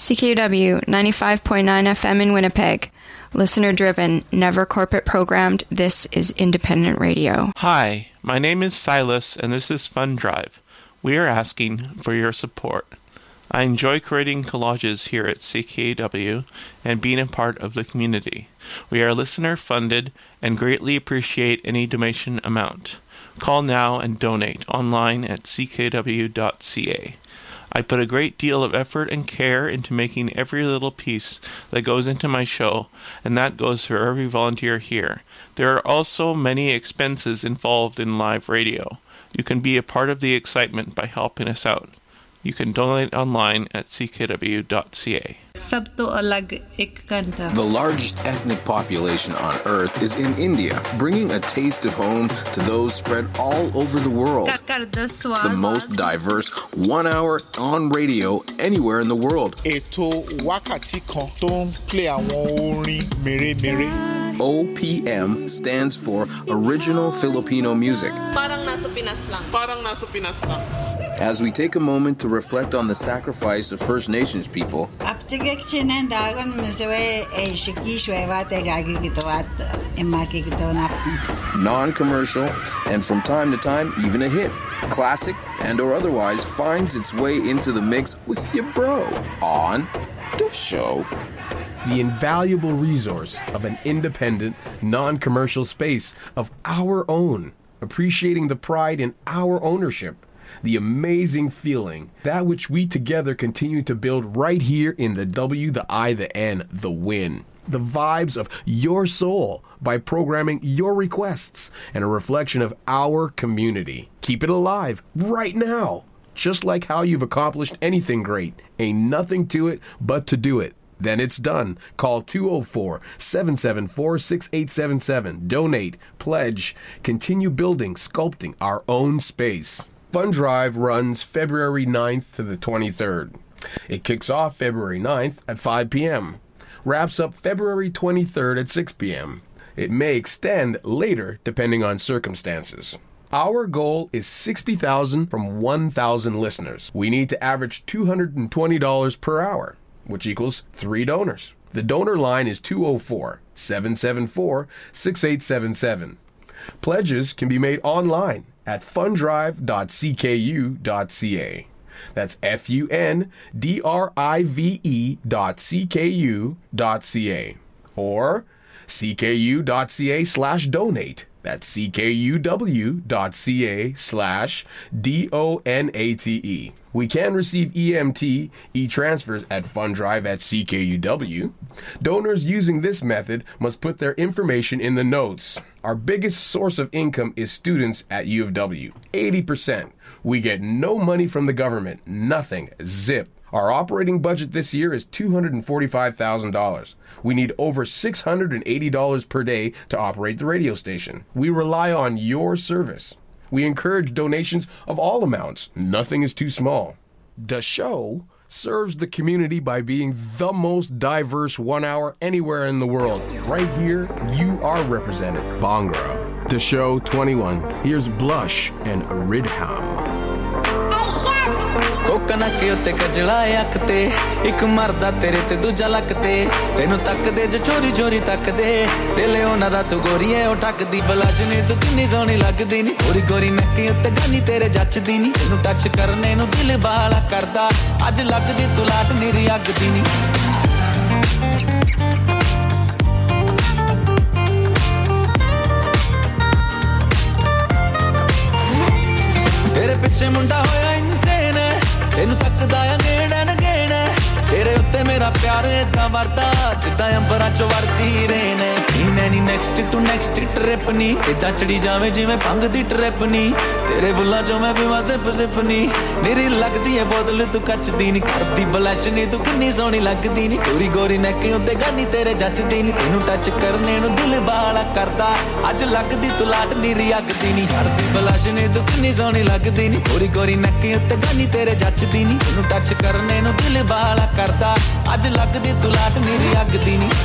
CKUW 95.9 FM in Winnipeg. Listener driven, never corporate programmed. This is independent radio. Hi, my name is Silas and this is Fun Drive. We are asking for your support. I enjoy creating collages here at CKUW and being a part of the community. We are listener funded and greatly appreciate any donation amount. Call now and donate online at ckw.ca. I put a great deal of effort and care into making every little piece that goes into my show, and that goes for every volunteer here. There are also many expenses involved in live radio. You can be a part of the excitement by helping us out. You can donate online at ckw.ca. The largest ethnic population on Earth is in India, bringing a taste of home to those spread all over the world. The most diverse 1 hour on radio anywhere in the world. OPM stands for Original Filipino Music. As we take a moment to reflect on the sacrifice of First Nations people, non-commercial, and from time to time even a hit, classic and or otherwise, finds its way into the mix with your bro on the show. The invaluable resource of an independent, non-commercial space of our own, appreciating the pride in our ownership, the amazing feeling, that which we together continue to build right here in the W, the I, the N, the win. The vibes of your soul by programming your requests and a reflection of our community. Keep it alive right now. Just like how you've accomplished anything great. Ain't nothing to it but to do it. Then it's done. Call 204-774-6877. Donate, pledge, continue building, sculpting our own space. Fun Drive runs February 9th to the 23rd. It kicks off February 9th at 5 p.m. Wraps up February 23rd at 6 p.m. It may extend later depending on circumstances. Our goal is 60,000 from 1,000 listeners. We need to average $220 per hour, which equals 3 donors. The donor line is 204-774-6877. Pledges can be made online at fundrive.cku.ca. That's fundrive.cku.ca. Or cku.ca/donate. That's ckuw.ca/donate. We can receive EMT, e-transfers at fundrive@ckuw. Donors using this method must put their information in the notes. Our biggest source of income is students at U of W, 80%. We get no money from the government, nothing, zip. Our operating budget this year is $245,000. We need over $680 per day to operate the radio station. We rely on your service. We encourage donations of all amounts. Nothing is too small. The show serves the community by being the most diverse 1 hour anywhere in the world. Right here, you are represented. Bhangra. The show 21. Here's Blush and Ridham. ਕੋਕਾ ਨੱਕ ਉੱਤੇ ਕਜਲਾ ਅੱਖ ਤੇ ਇੱਕ ਮਰਦਾ ਤੇਰੇ ਤੇ ਦੂਜਾ ਲੱਕ ਤੇ ਤੈਨੂੰ ਤੱਕਦੇ ਜੋ ਚੋਰੀ ਚੋਰੀ ਤੱਕਦੇ ਦਿਲ ਉਹਨਾਂ ਦਾ ਤੂੰ ਗੋਰੀ ਐ ਉਹ ਟੱਕਦੀ ਬਲਾਸ਼ ਨੇ ਤੂੰ ਕਿੰਨੀ ਸੋਹਣੀ ਲੱਗਦੀ ਨੀ ਗੋਰੀ ਗੋਰੀ ਨੱਕ ਉੱਤੇ ਗਾਨੀ ਤੇਰੇ ਜੱਚਦੀ ਨੀ ਤੈਨੂੰ ਟੱਚ ਕਰਨੇ ਨੂੰ ਦਿਲ ਬਾਲਾ ਕਰਦਾ ਅੱਜ ਲੱਗਦੀ ਤੂੰ ਲਾਟ ਨੀਰੀ ਅੱਗ ਦੀ ਨੀ ਤੇਰੇ ਪਿੱਛੇ ਮੁੰਡਾ ਹੋਇਆ ਇਨਸੇਨ ਤੈਨੂੰ ਤੱਕਦਾ ਆ ਗੇੜਨ ਗੇੜ ਤੇਰੇ ਉੱਤੇ ਮੇਰਾ ਪਿਆਰ ਏਦਾਂ ਵਰਦਾ ਜਿੱਦਾਂ ਅੰਬਰਾਂ ਚੋਂ ਵਰਦੀ ਰੇਨ ਇਨੇ ਨੀ ਨੈਕਸਟ ਟੂ ਨੈਕਸਟ ਟ੍ਰਿਪ ਨੀ ਏਦਾਂ ਚੜੀ ਜਾਵੇਂ ਜਿਵੇਂ ਭੰਗ ਦੀ ਟ੍ਰਿਪ ਨੀ ਤੇਰੇ ਬੁੱਲਾਂ ਚੋਂ ਮੈਂ ਵੀ ਵਾਸੇ ਪਸਿਪ ਨੀ ਮੇਰੀ ਲੱਗਦੀ ਏ ਬੋਤਲ ਤੂੰ ਕੱਚਦੀ ਨੀ ਕਰਦੀ ਬਲੈਸ਼ ਨੀ ਤੂੰ ਕਿੰਨੀ ਸੋਹਣੀ ਲੱਗਦੀ ਨੀ ਗੋਰੀ ਗੋਰੀ ਨੈਕ ਉੱਤੇ ਗਾਨੀ ਤੇਰੇ ਜੱਚਦੀ ਨੀ ਤੈਨੂੰ ਟੱਚ ਕਰਨੇ ਨੂੰ ਦਿਲ ਬਾਲਾ ਕਰਦਾ ਅੱਜ ਲੱਗਦੀ ਤੂੰ ਲਾਟ ਨੀਰੀ ਅੱਗਦੀ ਨੀ ਕਰਦੀ ਬਲੈਸ਼ ਨੀ ਤੂੰ ਕਿੰਨੀ ਸੋਹਣੀ ਲੱਗਦੀ ਨੀ ਗੋਰੀ ਗੋਰੀ ਨੈਕ ਉੱਤੇ ਗਾਨੀ ਤੇਰੇ ਜੱਚਦੀ ਨੀ ਤੈਨੂੰ ਟੱਚ ਕਰਨੇ ਨੂੰ ਦਿਲ ਬਾਲਾ ਕਰਦਾ ਅੱਜ ਲੱਗਦੀ ਤੂੰ ਲਾਟ ਨੀਰੀ ਅੱਗਦੀ ਨੀ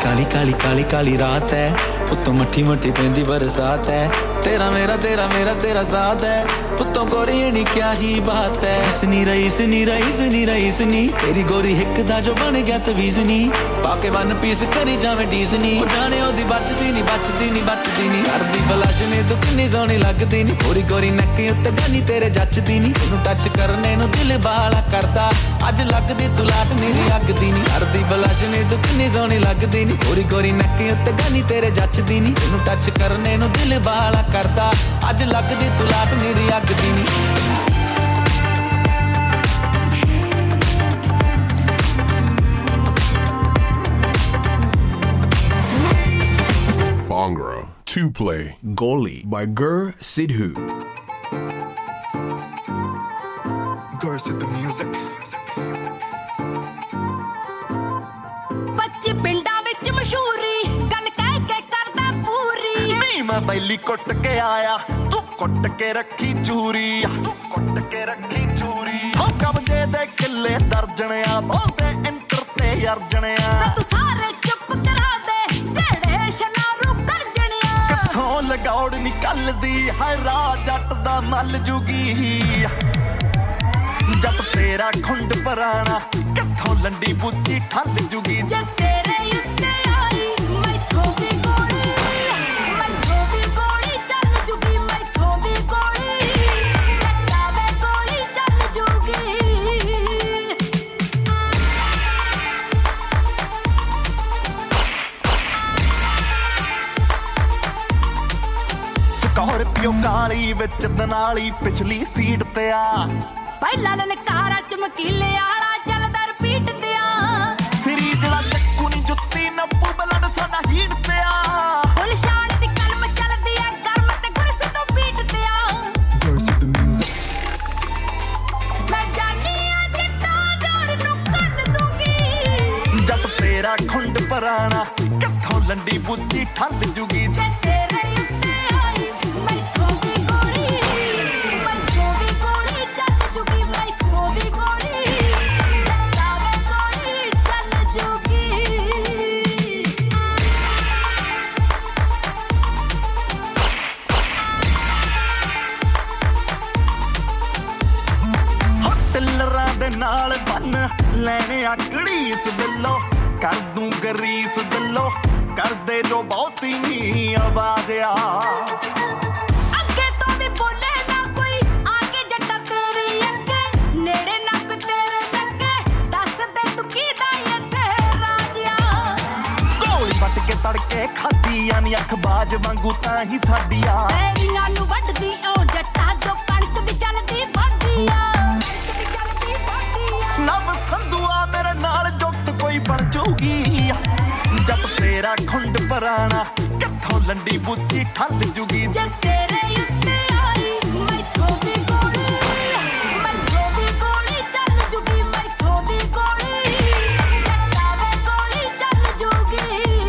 काली काली काली काली रात है उत्तों मट्ठी मट्ठी पेंदी बरसात है तेरा मेरा साथ है उत्तों गोरी नी क्या ही बात है इसनी रईसनी तेरी गोरी हिक दा जो बन गया तवीज़नी पाके वन पीस करी जावे डीज़नी जाने ओदी बचदी नी करदी बलाश ने तू किन्नी सोहनी लगदी नी गोरी गोरी नक्के उत्ते गानी तेरे जचदी नी तैनू टच करने नु दिल बाला करदा अज लगदी तू लाट मेरी अगदी नी करदी बलाश ने तू किन्नी सोहनी लगदी नी गोरी गोरी नक्के उत्ते गानी तेरे जचदी नी तैनू टच करने नु दिल बाला करदा अज लगदी तू लाट मेरी अगदी नी Bhangra 2Play Goli by Gur Sidhu. Gur Sidhu music. ਬੱਚੇ ਪਿੰਡਾਂ ਵਿੱਚ ਮਸ਼ਹੂਰੀ ਗੱਲ ਕਹਿ ਕੇ ਕਰਦਾ ਪੂਰੀ ਨਹੀਂ ਮੈਂ ਬੈਲੀ ਕੁੱਟ ਕੇ ਆਇਆ ਤੂੰ ਕੁੱਟ ਕੇ ਰੱਖੀ ਚੂਰੀ ਹੋ ਕਬਜੇ ਦੇ ਕਿੱਲੇ ਦਰਜਣਿਆ ਬਹੁਤੇ ਇੰਟਰ ਤੇ ਅਰਜਣਿਆ ਤੂੰ ਸਾਰੇ ਚੁੱਪ ਕਰਾ ਦੇ ਜਿਹੜੇ ਸ਼ਨਾਰੂ ਕਰਜਣਿਆ ਕਿੱਥੋਂ ਲਗੌੜ ਨਿਕਲਦੀ ਹੈ ਰਾਹ ਜੱਟ ਦਾ ਮੱਲ ਜੁਗੀ ਜੱਟ ਤੇਰਾ ਖੁੰਡ ਪਰਾਣਾ ਕਿੱਥੋਂ ਲੰਡੀ ਬੁੱਚੀ ਠੱਲ ਜੁਗੀ ਜੇ ਤੇਰੇ ਉੱਤੇ ਆਈ ਮੈਥੋਂ ਵੀ ਗੋਲੀ ਚੱਲ ਜੂਗੀ ਮੈਥੋਂ ਵੀ ਗੋਲੀ ਜੱਟਾਵੇ ਗੋਲੀ ਚੱਲ ਜੂਗੀ ਸਕਾਰਪੀਓ ਕਾਲੀ ਵਿੱਚ ਦਨਾਲੀ ਪਿਛਲੀ ਸੀਟ ਤੇ ਆ ਪਹਿਲਾਂ ਨਨਕਾਰਾ ਚਮਕੀਲੇ ਆਲਾ ਚੱਲਦਾ ਰਿਪੀਟ ਤੇ ਆ ਸਿਰੀ ਜਿਹੜਾ ਚੱਕੂ ਨੀ ਜੁੱਤੀ ਨੱਪੂ ਬਲੱਡ ਸਾਡਾ ਹੀਟ ਤੇ ਆ ਫੁੱਲ ਸ਼ਾਨ ਦੀ ਕਲਮ ਚੱਲਦੀ ਆ ਗਰਮ ਤੇ ਗੁਰਸ ਤੋਂ ਪੀਟ ਤੇ ਆ ਮੈਂ ਜਾਨੀ ਆ ਜੱਟਾਂ ਦੌੜ ਨੂੰ ਕੱਲ ਦੂੰਗੀ ਜੱਟ ਤੇਰਾ ਖੁੰਡ ਪਰਾਣਾ ਕਿੱਥੋਂ ਲੰਡੀ ਬੁੱਚੀ ਠੱਲ ਜੂਗੀ ਜੇ ਤੇਰੇ ਉੱਤੇ ਆਈ ਮੈਥੋਂ ਵੀ ਗੋਲੀ ਚੱਲ ਜੂਗੀ ਮੈਥੋਂ ਵੀ ਗੋਲੀ ਜੱਟਾਵੇ ਗੋਲੀ ਚੱਲ ਜੂਗੀ ਟਿੱਲਰਾਂ ਦੇ ਨਾਲ ਬੰਨ ਲੈਣੇ ਆਕੜੀ ਇਸ ਦਿਲੋਂ ਕਰ ਦੂੰ ਗਰੀਸ ਦਿਲੋਂ ਕਰਦੇ ਜੋ ਬਹੁਤੀ ਨੀ ਆਵਾਜ਼ ਆ ਅੱਗੇ ਤੋਂ ਵੀ ਬੋਲੇ ਨਾ ਕੋਈ ਆਗੇ ਜੱਟਾ ਤੇਰੀ ਅੱਗੇ ਨੇੜੇ ਨੱਕ ਤੇਰੇ ਲੱਗੇ ਦੱਸ ਦੇ ਤੂੰ ਕੀਦਾ ਇੱਥੇ ਰਾਜਿਆ ਗੋਲੀ ਵੱਟ ਕੇ ਤੜਕੇ ਖਾਧੀਆਂ ਨੀ ਅੱਖ ਬਾਜ ਵਾਂਗੂ ਤਾਂ ਹੀ ਸਾਡੀਆਂ ਤੇਰੀਆਂ ਨੂੰ ਵੱਢਦੀ ਓ ਜੱਟਾ ਜੋ ਕਣਕ ਦੀ ਚੱਲਦੀ ਵਾਧੀਆ ਨਵ ਸੰਧੂਆ ਮੇਰੇ ਨਾਲ ਜੁਗਤ ਕੋਈ ਬਣ ਜਾਊਗੀ ਜੱਟ ਤੇਰਾ ਖੁੰਡ ਪਰਾਣਾ ਕਿੱਥੋਂ ਲੰਡੀ ਬੁੱਚੀ ਠੱਲ ਜੂਗੀ ਜੇ ਤੇਰੇ ਉੱਤੇ ਆਈ ਮੈਥੋਂ ਵੀ ਗੋਲੀ ਚੱਲ ਜੂਗੀ ਮੈਥੋਂ ਵੀ ਗੋਲੀ ਜੱਟਾਵੇ ਗੋਲੀ ਚੱਲ ਜੂਗੀ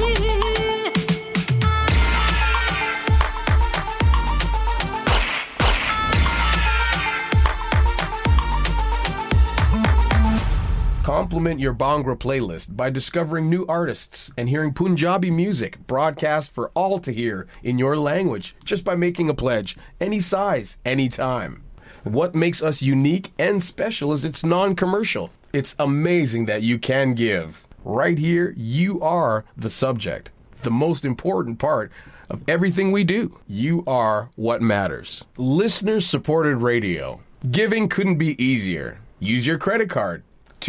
Complement your Bhangra playlist by discovering new artists and hearing Punjabi music broadcast for all to hear in your language just by making a pledge, any size, anytime. What makes us unique and special is it's non-commercial. It's amazing that you can give. Right here, you are the subject, the most important part of everything we do. You are what matters. Listener-supported radio. Giving couldn't be easier. Use your credit card.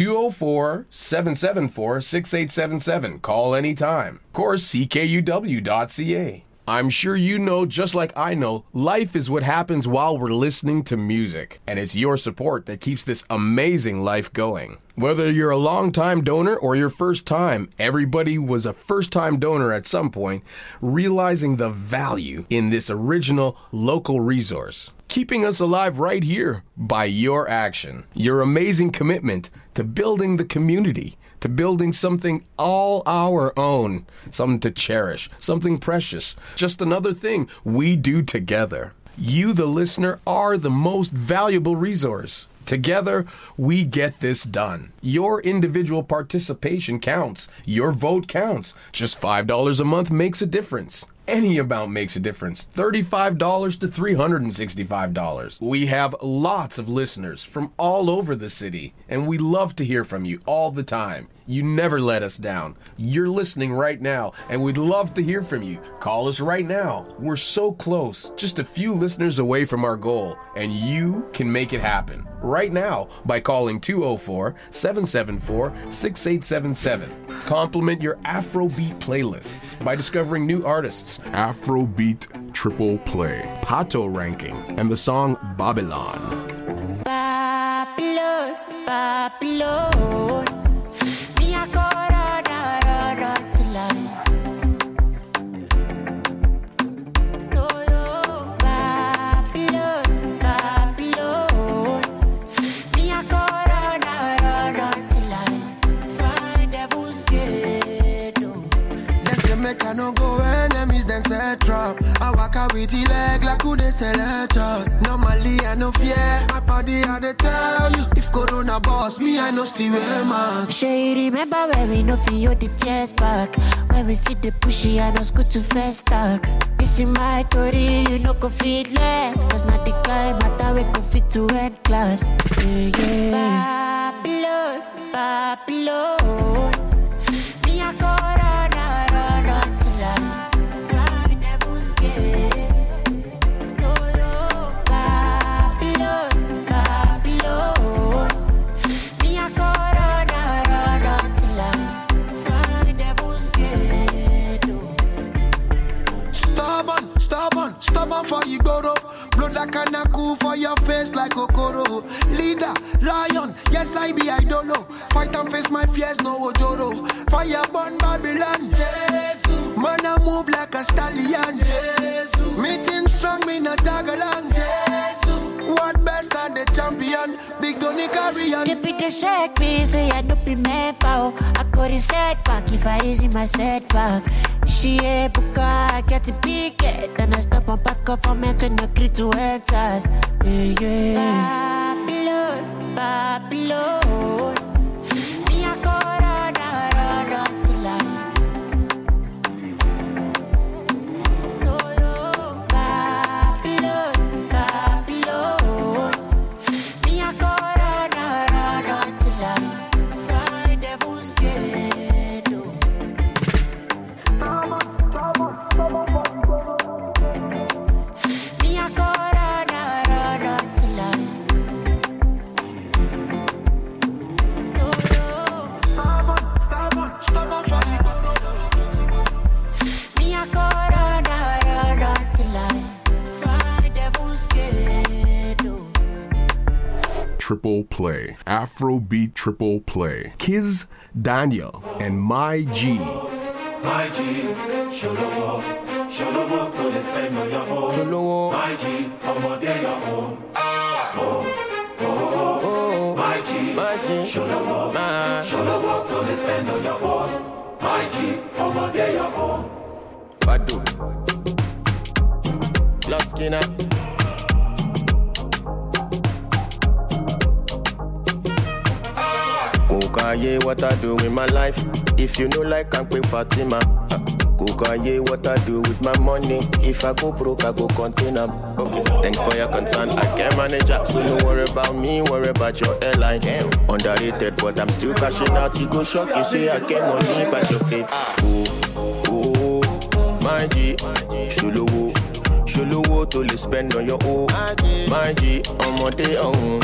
204-774-6877. Call anytime. Of course, CKUW.ca. I'm sure you know, just like I know, life is what happens while we're listening to music. And it's your support that keeps this amazing life going. Whether you're a long-time donor or your first time, everybody was a first-time donor at some point, realizing the value in this original local resource. Keeping us alive right here by your action, your amazing commitment to building the community, to building something all our own, something to cherish, something precious, just another thing we do together. You, the listener, are the most valuable resource. Together, we get this done. Your individual participation counts. Your vote counts. Just $5 a month makes a difference. Any amount makes a difference. $35 to $365. We have lots of listeners from all over the city, and we love to hear from you all the time. You never let us down. You're listening right now, and we'd love to hear from you. Call us right now. We're so close, just a few listeners away from our goal, and you can make it happen right now by calling 204-774-6877. Compliment your Afrobeat playlists by discovering new artists, Afrobeat Triple Play, Pato Ranking, and the song Babylon. Babylon, Babylon. Me a go run till I. Babylon, Babylon. Me a go run till I find devil's gate. They say make I no go enemies then set trap. I walk out with the leg like who they sell a chart. Normally I no fear, my body I dey tell you. If Corona boss me, I no still wear mask. Sure you remember when we no feel the chest back. When we see the pushy, I no good to first stack. This is my story, you no go fit left. Cause not the guy matter we go fit to end class. Yeah, yeah. Babylon, Babylon. Me a go run till I find devil's gate. Babylon, Babylon. Me a go run till I find devil's gate. Stubborn for you go though. Blood that kinda cool for your face like Okoro. Leader, lion, yes I be idolo. Fight and face my fears, no ojoro. Fire burn Babylon, Jesus. Man I move like a stallion, Jesus. Meeting strong, me not tag along, Jesus. What best and the champion, big Tony Carrion. They be the shake me, say I no be man pow. I got it setback if I easy my setback. She a buka, get a big it. Then I stop and pass government when I agree to answers. Yeah, yeah. Babylon, Babylon. Me a go run till I. Babylon, Babylon. Me a go run till I find devil's gate. Me a go run till I. Me a go run till I find devil's gate. Triple Play, Afrobeat Triple Play, Kiz Daniel, and My G. My G, Sholowo, to the spend on your own. Sholowo. My G, ọmọdé your own. My G, Sholowo, to the spend on your own. My G, ọmọdé your own. Badu, Lost Skinner. Kukaye, what I do with my life? If you know like I'm quick Fatima. Kukaye, what I do with my money? If I go broke, I go contain 'em. Okay. Thanks for your concern, I can manage up. So don't worry about me, worry about your airline. Underrated, but I'm still cashing out. You go shock, you say I get money by your faith. Oh, my G, Sholowo, to the spend on your own. My G, ọmọdé ọ̀hún.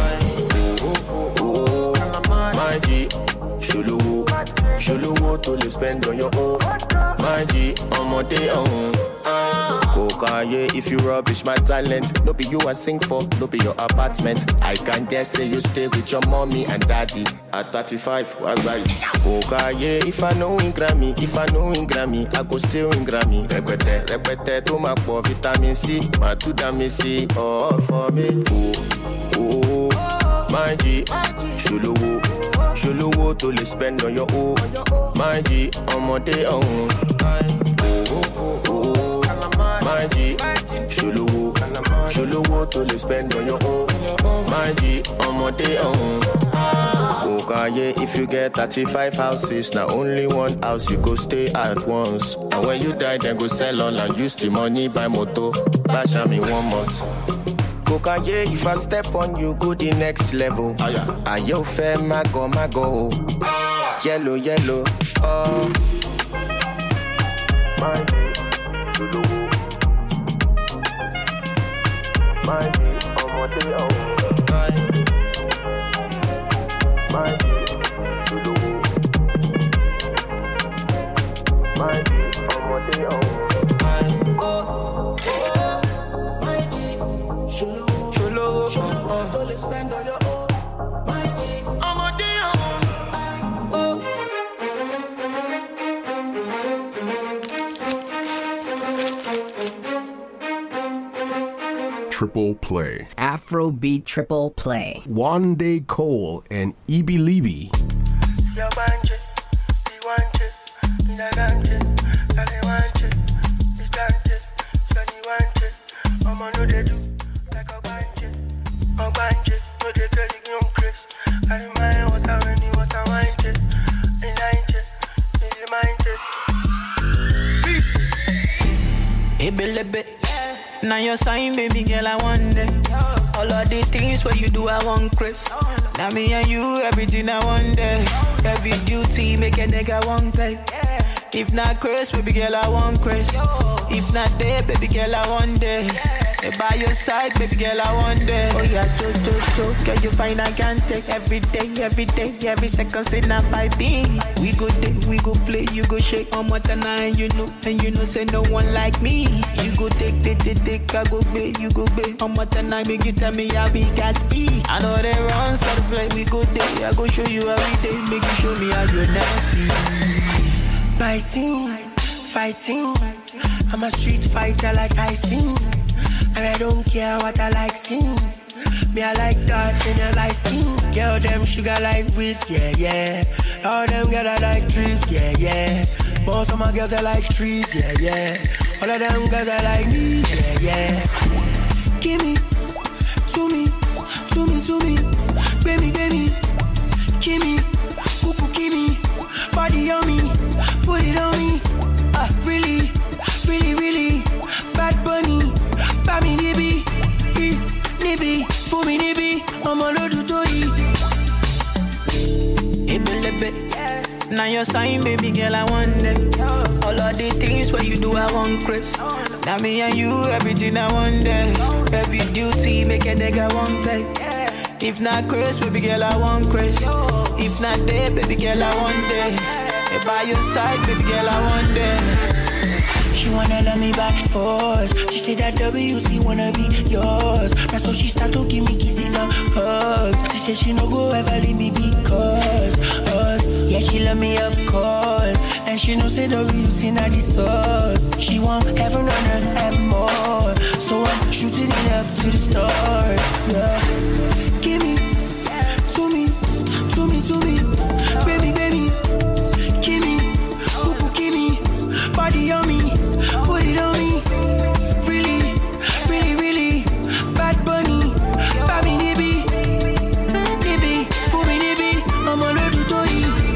My G, Sholowo, to the spend on your own. My G, ọmọdé ọ̀hún. Kokaye, if you rubbish my talent, no be you I sing for, no be your apartment. I can dare say you stay with your mommy and daddy. At 35, what's right? Kokaye, if I know in Grammy, I go still in Grammy. Repete, to my poor vitamin C, my two damn C, all for me. Oh, my G, Sholowo, to the spend on your own. My G, ọmọdé ọ̀hún. My G, Sholowo, Sholowo to le spend on your own. My G, ọmọdé ọ̀hún. Kokaye, if you get 35 houses, now only one house you go stay at once. And when you die, then go sell all and use the money buy moto. Bash me 1 month. Kokaye, if I step on you, go the next level. Ayo fair, mago. Yellow, yellow, oh. My G, Sholowo. My G, ọmọdé ọ̀hún. My G, Sholowo. My G, ọmọdé ọ̀hún. My G, Sholowo. Don't spend on your own. My G, ọmọdé ọ̀hún. Triple play. Afrobeat triple play. Wande Cole and Ibilibi. Now your sign, baby girl, I want it. All of the things where you do, I want Chris. Now me and you, everything I want it. Every duty, make a nigga want pay. If not Chris, baby girl, I want Chris. If not there, baby girl, I want it. By your side, baby girl, I want it. Oh yeah, cho. Girl, you find I can't take every day, every second, say not by me. We go day, we go play, you go shake on what and you know, say no one like me. You go take, I go play, you go play on what and make you tell me how big I speed. I know they run for the play, we go day, I go show you every day, make you show me how you're nasty. My scene, fighting, I'm a street fighter like I sing. And I don't care what I like seeing. Me, I like dark and I like skin. Girl, them sugar like whiz, yeah. All them girls I like drift, yeah. Most of my girls I like trees, yeah. All of them girls I like me, yeah. Give me, to me, baby, give me, cuckoo, give me, body on me, put it on me, really, bad bunny. Bami nibi, for me nibi, I'm a lot to do it. Now your sign, baby girl, I want it. All of the things where you do, I want Chris. Now me and you, everything I want it. Every duty, make a nigga want pay. If not Chris, baby girl, I want Chris. If not there, baby girl, I want it. By your side, baby girl, I want it. She wanna love me back force. She said that WC wanna be yours. That's so she start to give me kisses and hugs. She said she no go ever leave me because us. Yeah, she love me of course. And she know say WC not the source. She want heaven on earth and more. So I'm shooting it up to the stars. Yeah. Give me, to me, baby, give me, cuckoo, give me, body on me. Put it on me, really, bad bunny, baby nibi, for me nibi, I'm a lot to do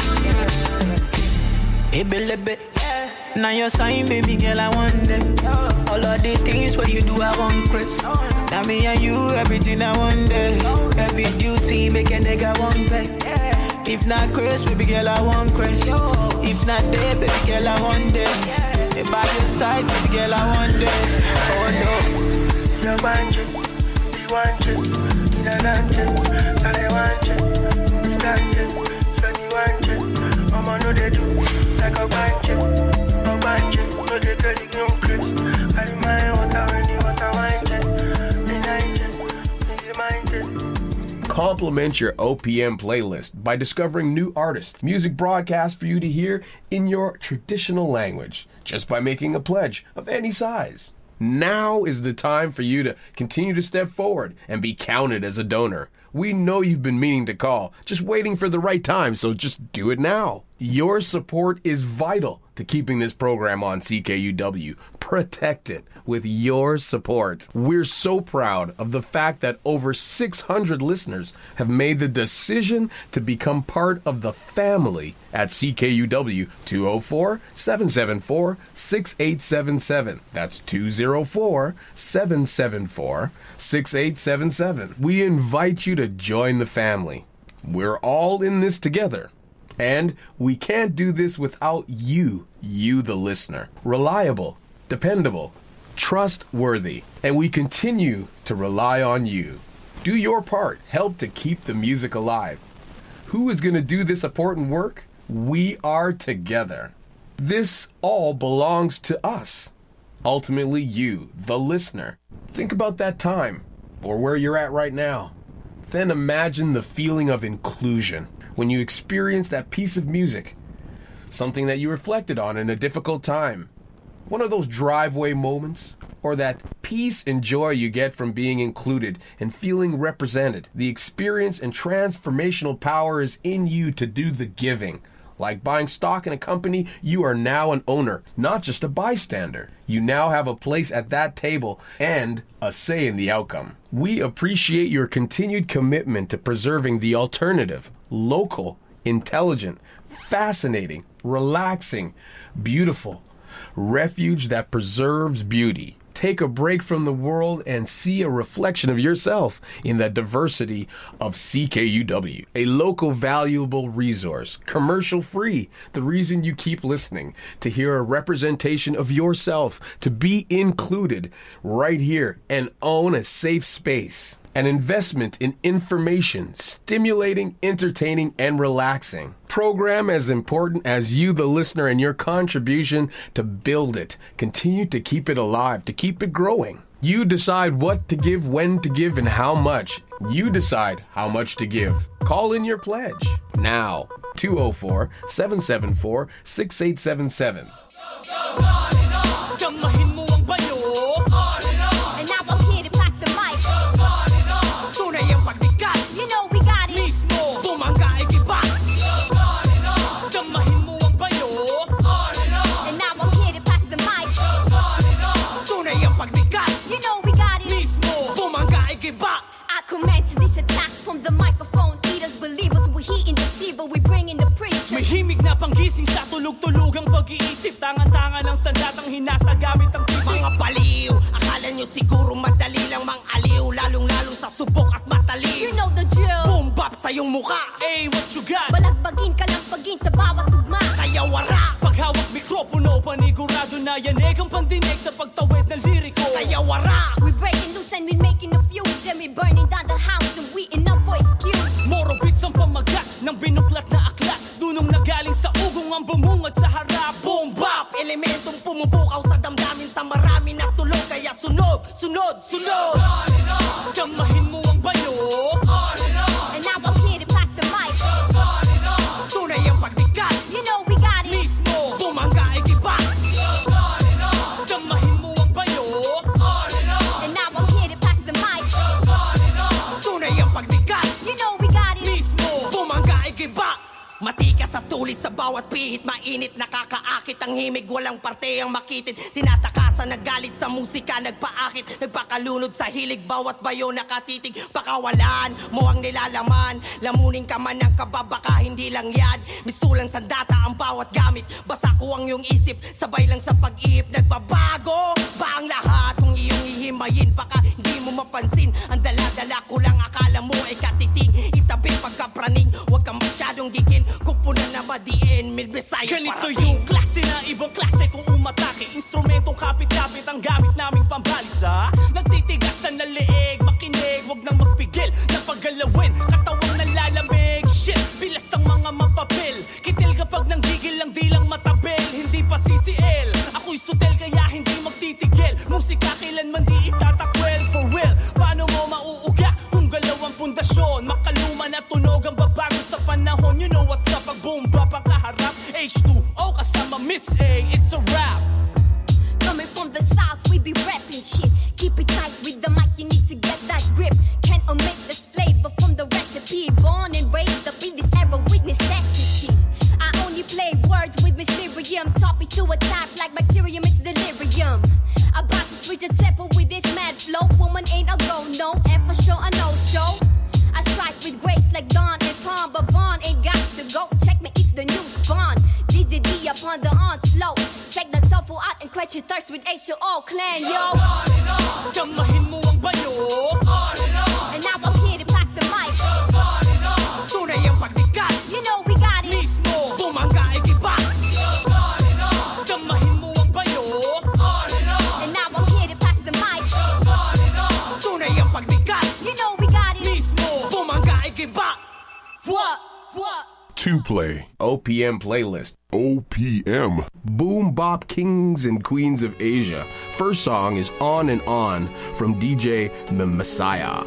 it. Now your sign, baby girl, I want it. All of the things where you do, I want Chris. Now me and you, everything I want it. Every duty, make a nigga want pay. If not Chris, baby girl, I want Chris. If not there, baby girl, I want it. By your side, baby girl, I want it. Oh no. No want you, we want you. I want you, I want you. We want you, so you want you. Mama know they do, like a want you. I want you, no they tell you young Chris. I remind what I want you. We like you, we mind you. Complement your OPM playlist by discovering new artists, music broadcasts for you to hear in your traditional language, just by making a pledge of any size. Now is the time for you to continue to step forward and be counted as a donor. We know you've been meaning to call, just waiting for the right time, so just do it now. Your support is vital to keeping this program on CKUW. Protect it with your support. We're so proud of the fact that over 600 listeners have made the decision to become part of the family at CKUW. 204-774-6877. That's 204-774-6877. We invite you to join the family. We're all in this together. And we can't do this without you, the listener. Reliable, dependable, trustworthy. And we continue to rely on you. Do your part. Help to keep the music alive. Who is going to do this important work? We are together. This all belongs to us. Ultimately, you, the listener. Think about that time, or where you're at right now. Then imagine the feeling of inclusion when you experience that piece of music, something that you reflected on in a difficult time. One of those driveway moments, or that peace and joy you get from being included and feeling represented. The experience and transformational power is in you to do the giving. Like buying stock in a company, you are now an owner, not just a bystander. You now have a place at that table and a say in the outcome. We appreciate your continued commitment to preserving the alternative, local, intelligent, fascinating, relaxing, beautiful, refuge that preserves beauty. Take a break from the world and see a reflection of yourself in the diversity of CKUW, a local valuable resource, commercial free. The reason you keep listening, to hear a representation of yourself, to be included right here and own a safe space. An investment in information, stimulating, entertaining, and relaxing. Program as important as you, the listener, and your contribution to build it. Continue to keep it alive, to keep it growing. You decide what to give, when to give, and how much. You decide how much to give. Call in your pledge now. 204-774-6877. I command to this attack from the microphone. Eaters, believers, we're heating the fever, we bring in the preachers. May himig na panggising sa tulog-tulugang pag-iisip. Tangan-tangan ng sandatang hinasa gamit ang titig. Mga baliw, akala nyo siguro madali lang mang-aliw, lalong-lalo sa subok at mataliw. You know the drill. Boom bap sa iyong muka. Hey, what you got? Balagbagin, kalampagin sa bawat tugma. Kaya wara. Paghawak mikropono, panigurado na yanig ang pandinig sa pagtawid ng liriko. Kaya wara. We breaking loose and we making a fuse, and we burning down the house and we enough for excuse. Moro beats ang pamagat ng binuklat na aklat. Dunong nagaling sa ugong ang bumungad sa harap. Boom bap, elementong pumupukaw sa damdamin sa marami na tulog. Kaya sunog, sunod, sunod. Damahin mo ang bayo. And now I'm here to pass the mic. Tunay ang pagbigkas. You know we got it. Mismo, bumangga ikiba. Damahin mo ang bayo. And now I'm here to pass the mic. Tunay ang pagbigkas. You know we got it. Mismo, bumangga ikiba. Matikas sa tulis sa bawat pihit, mainit, nakakaakit ang himig, walang parte ang makitid. Tinatakasan, nagalit sa musika, nagpaakit, nagpakalunod sa hilig, bawat bayo nakatitig. Pakawalan mo ang nilalaman, lamunin ka man ng kaba, baka hindi lang yan. Mistulang sandata ang bawat gamit, basa ko ang iyong isip, sabay lang sa pag-iip. Nagbabago ba ang lahat kung iyong ihimayin, baka hindi mo mapansin. Ang dala-dala ko lang, akala mo ay katiting, itabi pagkapraning, huwag kang masyadong gigil. Kupunan na madiin, milbisay. Ganito yung klase na ibang klase kung umatake. Instrumentong kapit-kapit ang gamit naming pambalisa. Nagtitigasan na leeg, makinig, wag nang magpigil. Napagalawin, katawang nalalamig. Shit, bilas ang mga mapapil. Kitil kapag nanggigil lang, di lang matabil. Hindi pa CCL, ako'y sutel kaya hindi magtitigil. Musika kailanman di itatakwel. For real, paano mo mauuga kung galaw ang pundasyon? Makaluma na tunog ang babago sa panahon. You know what's up, pag boom bap ang kaharap. H2O kasama Miss A, it's a rap. Coming from the south, we be rapping shit. Keep it tight with the mic, you need to get that grip. Can't omit this flavor from the recipe. Born and raised up in this era with necessity. I only play full out and quench your thirst with H2O Clan, yo. Damahin mo ang bayo. And now I'm here to pass the mic. Tunay ang pagbigas. You know we got it. Mismo, bumangga igiba. Damahin mo ang bayo. And now I'm here to pass the mic. Tunay ang pagbigas. You know we got it. Mismo, bumangga igiba. What? 2Play OPM playlist. OPM Boom Bop Kings and Queens of Asia. First song is On and On from DJ Messiah.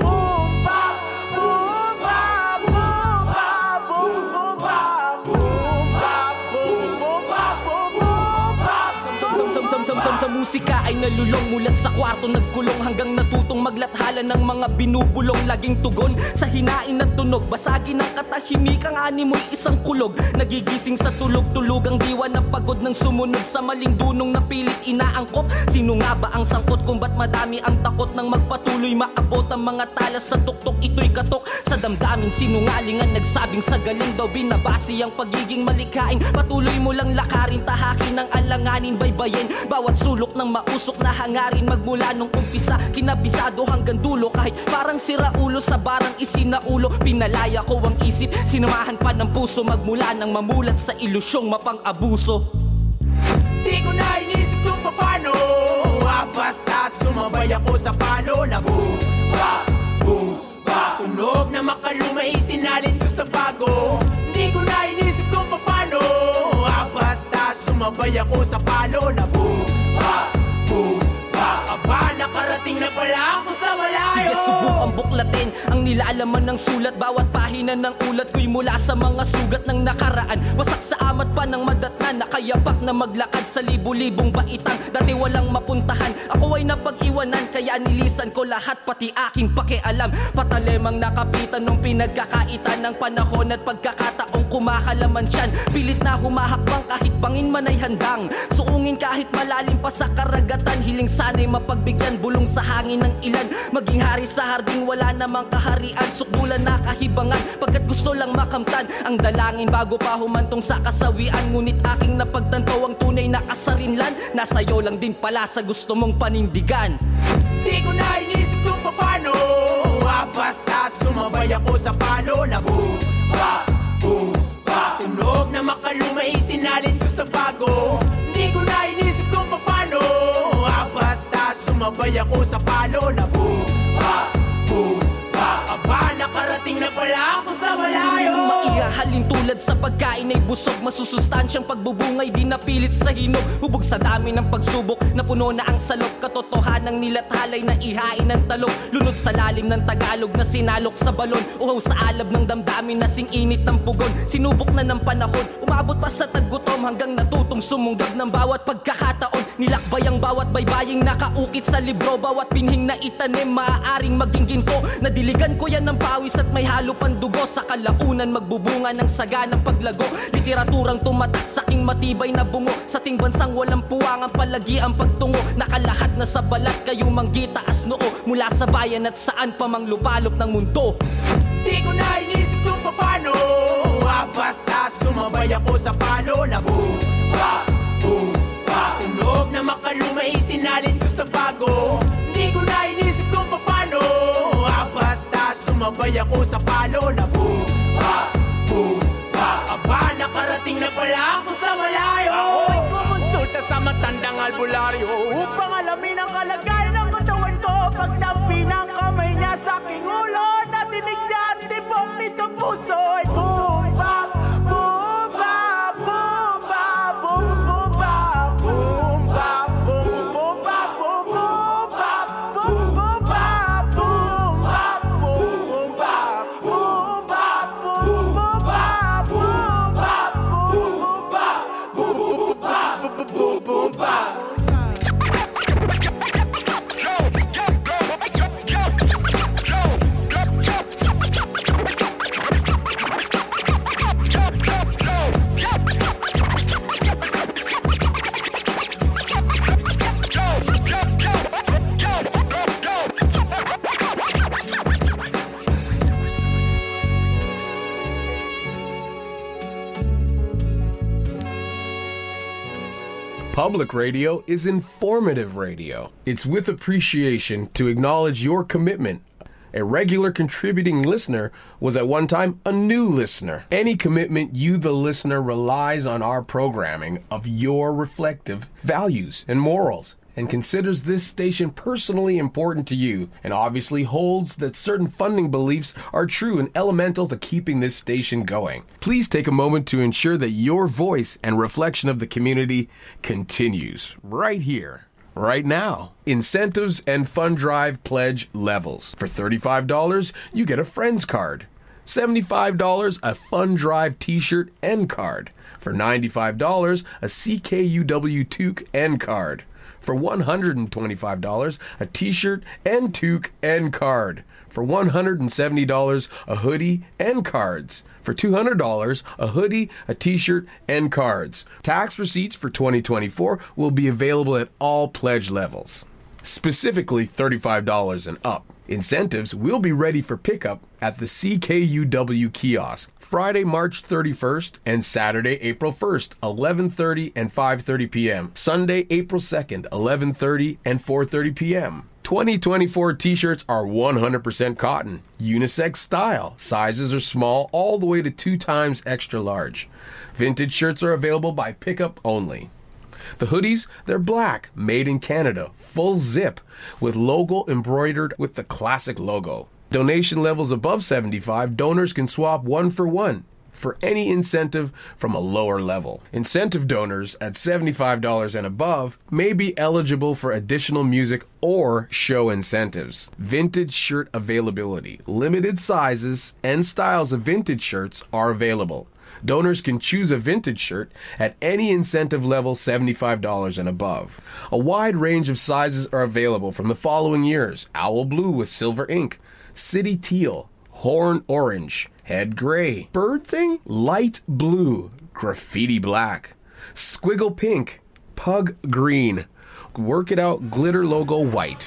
Sa musika ay nalulong mulat sa kwarto nagkulong hanggang natutong maglathala ng mga binubulong laging tugon sa hinain at tunog basagin ng katahimikan animoy isang kulog nagigising sa tulog-tulog ang diwa na pagod ng sumunod sa maling dunong na pilit inaangkop sino nga ba ang sangkot kung ba't madami ang takot ng magpatuloy maabot ang mga talas sa tuktok ito'y katok sa damdamin sinungalingan nagsabing sa galing daw binabasi ang pagiging malikain patuloy mo lang lakarin tahakin ng alanganin baybayin bawat sulok ng mausok na hangarin magmula nung umpisa kinabisado hanggang dulo kahit parang siraulo sa barang isinaulo pinalaya ko ang isip sinamahan pa ng puso magmula nang mamulat sa ilusyong mapang-abuso di ko na inisip kung paano basta sumabay ako sa palo na boom ba tunog na makalumay sinalin ko sa bago di ko na inisip kung paano basta sumabay ako sa palo na boom aba nakarating na pala ako sa malayo sige subukan buklatin ang nilalaman ng sulat bawat pahina ng ulat ko'y mula sa mga sugat ng nakaraan wasak sa amat pa ng madatnan nakayapak na maglakad sa libu-libong baitang dati walang mapuntahan ako ay napag-iwanan kaya nilisan ko lahat pati aking pakialam patalemang nakapitan nung pinagkakaitan ng panahon at pagkakataong kumakalaman siyan pilit na humahakbang kahit bangin man ay handang suungin kahit malalim pa sa karagatan hiling sana'y mapagbigyan bulong sa hangin ng ilan maging hari sa harding wala namang kaharian sukdulan na kahibangan pagkat gusto lang makamtan ang dalangin bago pa humantong sa kasawian ngunit aking napagtanto ang tunay na kasarinlan nasayo lang din pala sa gusto mong panindigan di ko na inisip kung paano basta sumabay ako sa palo na boom ba tunog na makalumay sinalin ko sa bago di ko na inisip kung paano basta sumabay ako sa palo na boom ba aba nakarating na pala ako sa malayo maihahalin tulad sa pagkain ay busog masusustansyang pagbubungay di napilit sa hinog hubog sa dami ng pagsubok na puno na ang salok katotohanang nilathalay na ihain ng talok lunod sa lalim ng Tagalog na sinalok sa balon uhaw sa alab ng damdamin na sing-init ng pugon sinubok na ng panahon umabot pa sa taggutom hanggang natutong sumunggab ng bawat pagkakataon nilakbay ang bawat baybaying nakaukit sa libro bawat pinhing na itanim maaaring maging ginto nadiligan ko yan ng pawis at may halo pang dugo sa kalaunan magbubunga ng saga ng paglago literaturang tumatak sa aking matibay na bungo sa ting bansang walang puwangang palagi ang pagtungo nakalahat na sa balat kayo manggitaas noo mula sa bayan at saan pa mang lupalop ng mundo di ko na inisip kung paano basta sumabay ako sa palo na boom ba tunog na makalumay sinalin ko sa bago di ko na inisip kung paano basta sumabay ako sa palo na boom ba aba nakarating na pala ako sa malayo ako'y kumonsulta sa matandang albularyo upang alamin ang kalagayan ng katawan ko pagtampi ng kamay niya sa aking ulo natinig niya at tibok nitong puso ay boom ba boom ba boom ba boom boom ba boom ba boom boom ba boom boom ba boom boom ba boom ba boom ba boom ba boom ba boom ba boom boom ba Public radio is informative radio. It's with appreciation to acknowledge your commitment. A regular contributing listener was at one time a new listener. Any commitment you, the listener, relies on our programming of your reflective values and morals, and considers this station personally important to you, and obviously holds that certain funding beliefs are true and elemental to keeping this station going. Please take a moment to ensure that your voice and reflection of the community continues right here, right now. Incentives and fund drive pledge levels. For $35, you get a friend's card. $75, a fund drive t-shirt and card. For $95, a CKUW toque and card. For $125, a t-shirt and toque and card. For $170, a hoodie and cards. For $200, a hoodie, a t-shirt, and cards. Tax receipts for 2024 will be available at all pledge levels, specifically $35 and up. Incentives will be ready for pickup at the CKUW kiosk Friday, March 31st and Saturday, April 1st, 11:30 and 5:30 p.m. Sunday, April 2nd, 11:30 and 4:30 p.m. 2024 t-shirts are 100% cotton, unisex style. Sizes are small all the way to 2 times extra large. Vintage shirts are available by pickup only. The hoodies, they're black, made in Canada, full zip, with logo embroidered with the classic logo. Donation levels above $75, donors can swap 1 for 1 for any incentive from a lower level. Incentive donors at $75 and above may be eligible for additional music or show incentives. Vintage shirt availability. Limited sizes and styles of vintage shirts are available. Donors can choose a vintage shirt at any incentive level $75 and above. A wide range of sizes are available from the following years: owl blue with silver ink, city teal, horn orange, head gray, bird thing, light blue, graffiti black, squiggle pink, pug green, work it out glitter logo white.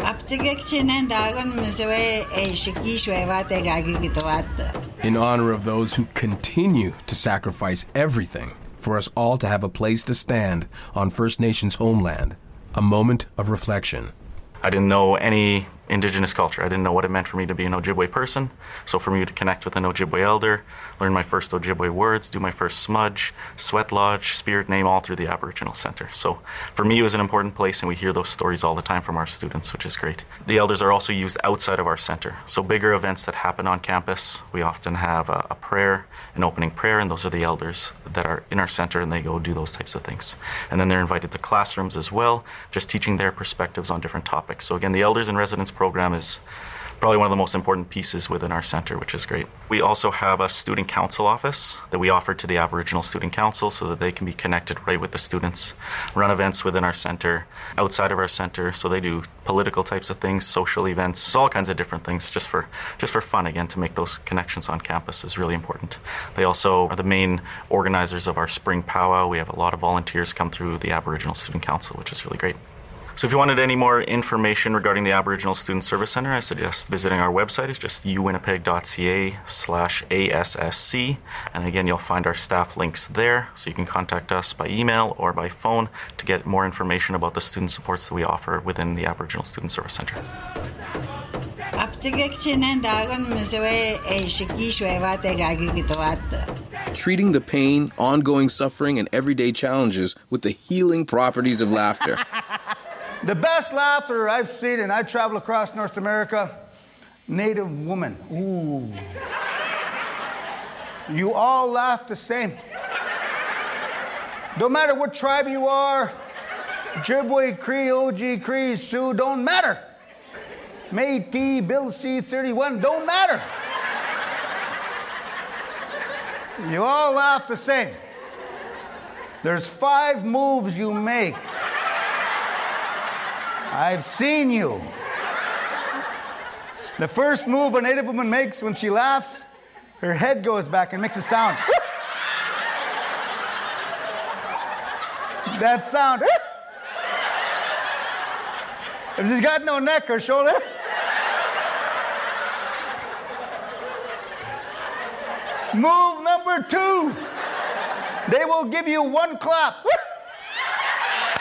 In honor of those who continue to sacrifice everything for us all to have a place to stand on First Nations homeland, a moment of reflection. I didn't know any Indigenous culture. I didn't know what it meant for me to be an Ojibwe person. So for me to connect with an Ojibwe elder, learn my first Ojibwe words, do my first smudge, sweat lodge, spirit name, all through the Aboriginal Center. So for me, it was an important place, and we hear those stories all the time from our students, which is great. The elders are also used outside of our center. So bigger events that happen on campus, we often have a prayer, an opening prayer, and those are the elders that are in our center, and they go do those types of things. And then they're invited to classrooms as well, just teaching their perspectives on different topics. So again, the Elders in Residence program is probably one of the most important pieces within our center, which is great. We also have a student council office that we offer to the Aboriginal Student Council so that they can be connected right with the students, run events within our center, outside of our center, so they do political types of things, social events, all kinds of different things, just for fun, again, to make those connections on campus is really important. They also are the main organizers of our spring powwow. We have a lot of volunteers come through the Aboriginal Student Council, which is really great. So if you wanted any more information regarding the Aboriginal Student Service Center, I suggest visiting our website. It's just uwinnipeg.ca/ASSC. And again, you'll find our staff links there, so you can contact us by email or by phone to get more information about the student supports that we offer within the Aboriginal Student Service Center. Treating the pain, ongoing suffering, and everyday challenges with the healing properties of laughter. The best laughter I've seen, and I travel across North America, Native woman. Ooh. You all laugh the same. No matter what tribe you are, Ojibwe, Cree, Oji, Cree, Sioux, don't matter. Métis, Bill C-31, don't matter. You all laugh the same. There's 5 moves you make. I've seen you. The first move a Native woman makes when she laughs, her head goes back and makes a sound. That sound. If she's got no neck or shoulder. Move number 2. They will give you 1 clap.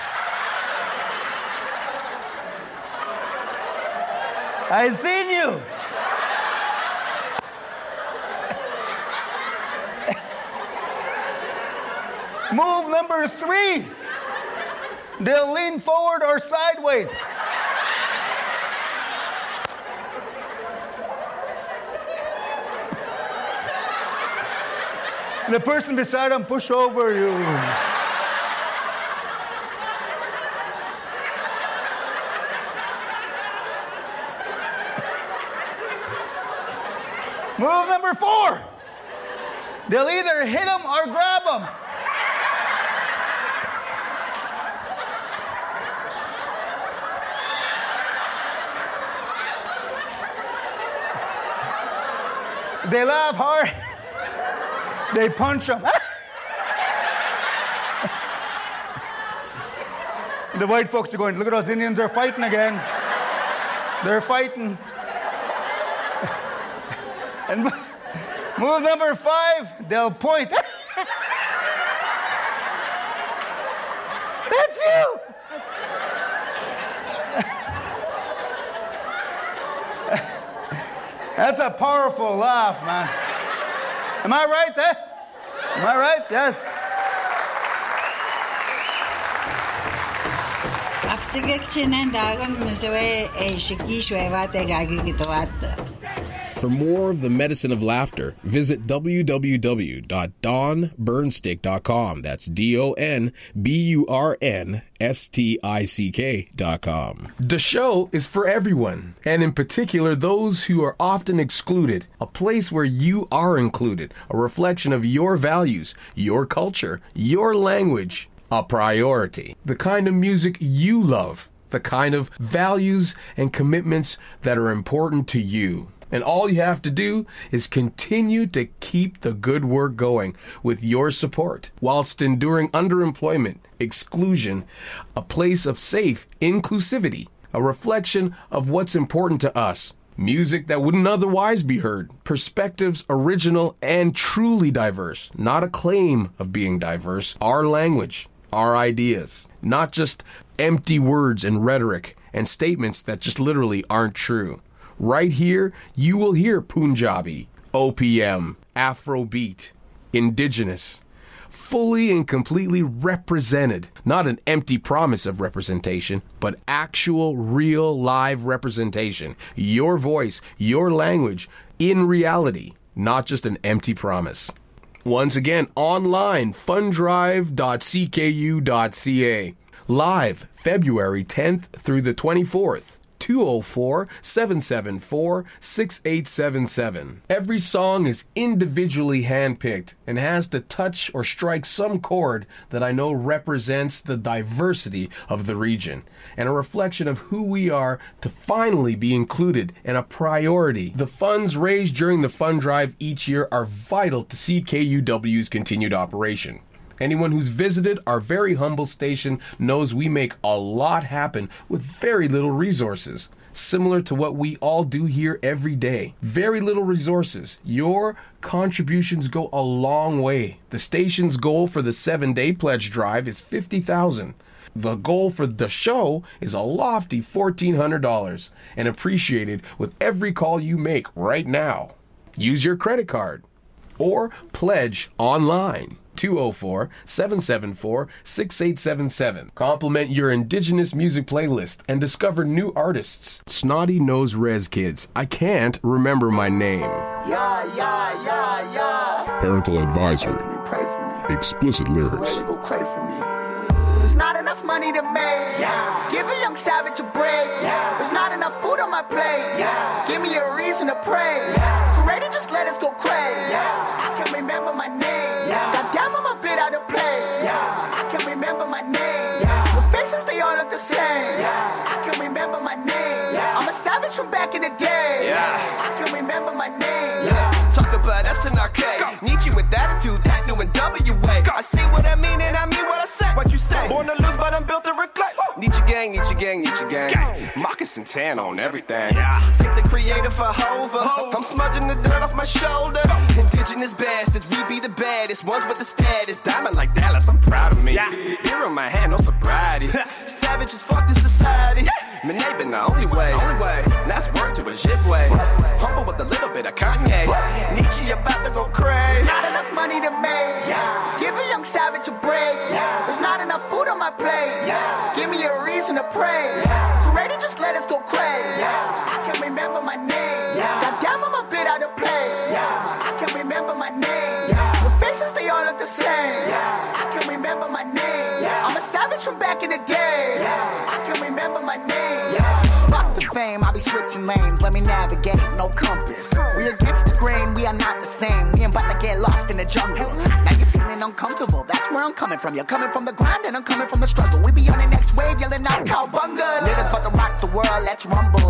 I seen you. Move number 3. They'll lean forward or sideways. The person beside them push over you. Move number 4. They'll either hit them or grab them. They laugh hard. They punch them. The white folks are going, look at those Indians are fighting again. They're fighting. And move number 5, they'll point. That's you! That's a powerful laugh, man. Am I right there? Am I right? Yes. For more of the medicine of laughter, visit www.donburnstick.com. That's DONBURNSTICK.com. The show is for everyone, and in particular those who are often excluded. A place where you are included, a reflection of your values, your culture, your language, a priority. The kind of music you love, the kind of values and commitments that are important to you. And all you have to do is continue to keep the good work going with your support, whilst enduring underemployment, exclusion, a place of safe inclusivity, a reflection of what's important to us. Music that wouldn't otherwise be heard. Perspectives original and truly diverse. Not a claim of being diverse. Our language, our ideas. Not just empty words and rhetoric and statements that just literally aren't true. Right here, you will hear Punjabi, OPM, Afrobeat, Indigenous, fully and completely represented. Not an empty promise of representation, but actual, real, live representation. Your voice, your language, in reality, not just an empty promise. Once again, online, fundrive.cku.ca. Live, February 10th through the 24th. 204-774-6877. Every song is individually handpicked and has to touch or strike some chord that I know represents the diversity of the region and a reflection of who we are to finally be included and a priority. The funds raised during the fund drive each year are vital to CKUW's continued operation. Anyone who's visited our very humble station knows we make a lot happen with very little resources, similar to what we all do here every day. Very little resources. Your contributions go a long way. The station's goal for the 7-day pledge drive is $50,000. The goal for the show is a lofty $1,400 and appreciated with every call you make right now. Use your credit card or pledge online. 204-774-6877. Compliment your Indigenous music playlist and discover new artists. Snotty Nose Rez Kids. I can't remember my name. Yeah, yeah, yeah, yeah. Parental advisory. Pray for me. Explicit lyrics. Ready, go cray for me. There's not enough money to make. Yeah. Give a young savage a break. Yeah. There's not enough food on my plate. Yeah. Give me a reason to pray. Yeah. Ready, just let us go cray. Yeah. I can remember my name. Yeah. Goddamn, I'm a bit out of place. Yeah. I can remember my name. Yeah. The faces, they all look the same. Yeah. I can remember my name. Yeah. I'm a savage from back in the day. Yeah. I can remember my name. Yeah. Talk about us in arcade. Nietzsche with attitude, that new NWA. I say what I mean and I mean what I say. What you say? Born to lose, but I'm built to reclaim. Nietzsche gang, Nietzsche gang, Nietzsche gang. Moccasin tan on everything. Yeah. Take the creator for Hova. I'm smudging the dirt off my shoulder. Indigenous bastards, we be the baddest ones with the status. Diamond like Dallas, I'm proud of me. Beer in my hand, no sobriety. Savage as fuck this society. My neighbor, the only way. That's work to Ojibwe. Humble with a little bit of Kanye. Nietzsche about to go crazy. There's not enough money to make. Give a young savage a break. There's not enough food on my plate. Give me a reason to pray. Ready, just let us go crazy. I can remember my name. Goddamn, I'm a bit out of place. I can remember my name. The faces, they all look the same. I can remember my name. I'm a savage from back in the day. I can remember my name. Fuck the fame, I'll be switching lanes. Let me navigate, no compass. We against the grain, we are not the same. We ain't about to get lost in the jungle. Now you're feeling uncomfortable, that's where I'm coming from. You're coming from the grind and I'm coming from the struggle. We be on the next wave, yelling out cowbunga. Niggas about to rock the world, let's rumble.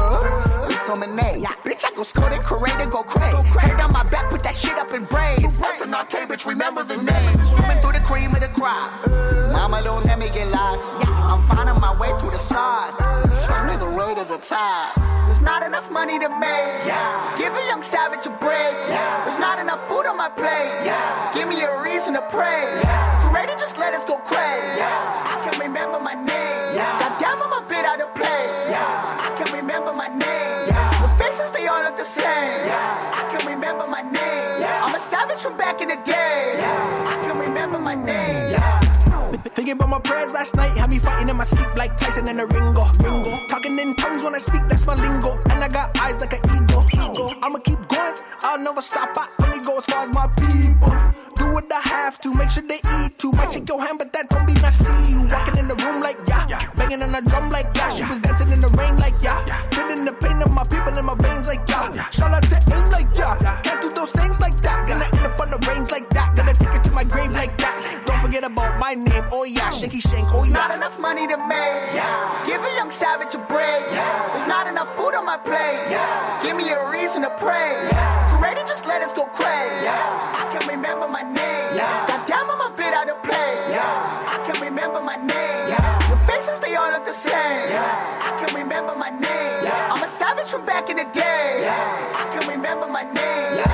We so many. Bitch, I go scored it, correct and go crazy. Turn down my back, put that shit up in braids. SNRK, bitch, remember the name. Swimming through the cream of the crop. Mama, don't let me get lost. I'm finding my way through the sauce. Show me the way to the top. There's not enough money to make. Give a young savage a break. There's not enough food on my plate. Give me a reason to pray. Ready, just let us go crazy. I can remember my name. Goddamn, I'm a bit out of place. I can remember my name. The faces, they all look the same. I can remember my name. I'm a savage from back in the day. I can remember my name. Thinking about my prayers last night, had me fighting in my sleep like Tyson and a Ringo. Talking in tongues when I speak, that's my lingo. And I got eyes like an eagle. I'ma keep going, I'll never stop. I only go as far as my people. Do what I have to, make sure they eat too. Might shake your hand, but that don't be not see you. Walking in the room like banging on a drum like She was dancing in the rain like feeling the pain of my people in my veins like Shout out to aim like can't do those things like that. Gonna end up on the range like that. Gonna take it to my grave like that. Don't forget about my name, oh yeah, shaky shank, oh yeah. There's not enough money to make. Give a young savage a break. There's not enough food on my plate. Give me a reason to pray. Ready, just let us go crazy. I can remember my name. Goddamn, I'm a bit out of place. I can remember my name. The faces, they all look the same. I can remember my name. I'm a savage from back in the day. I can remember my name.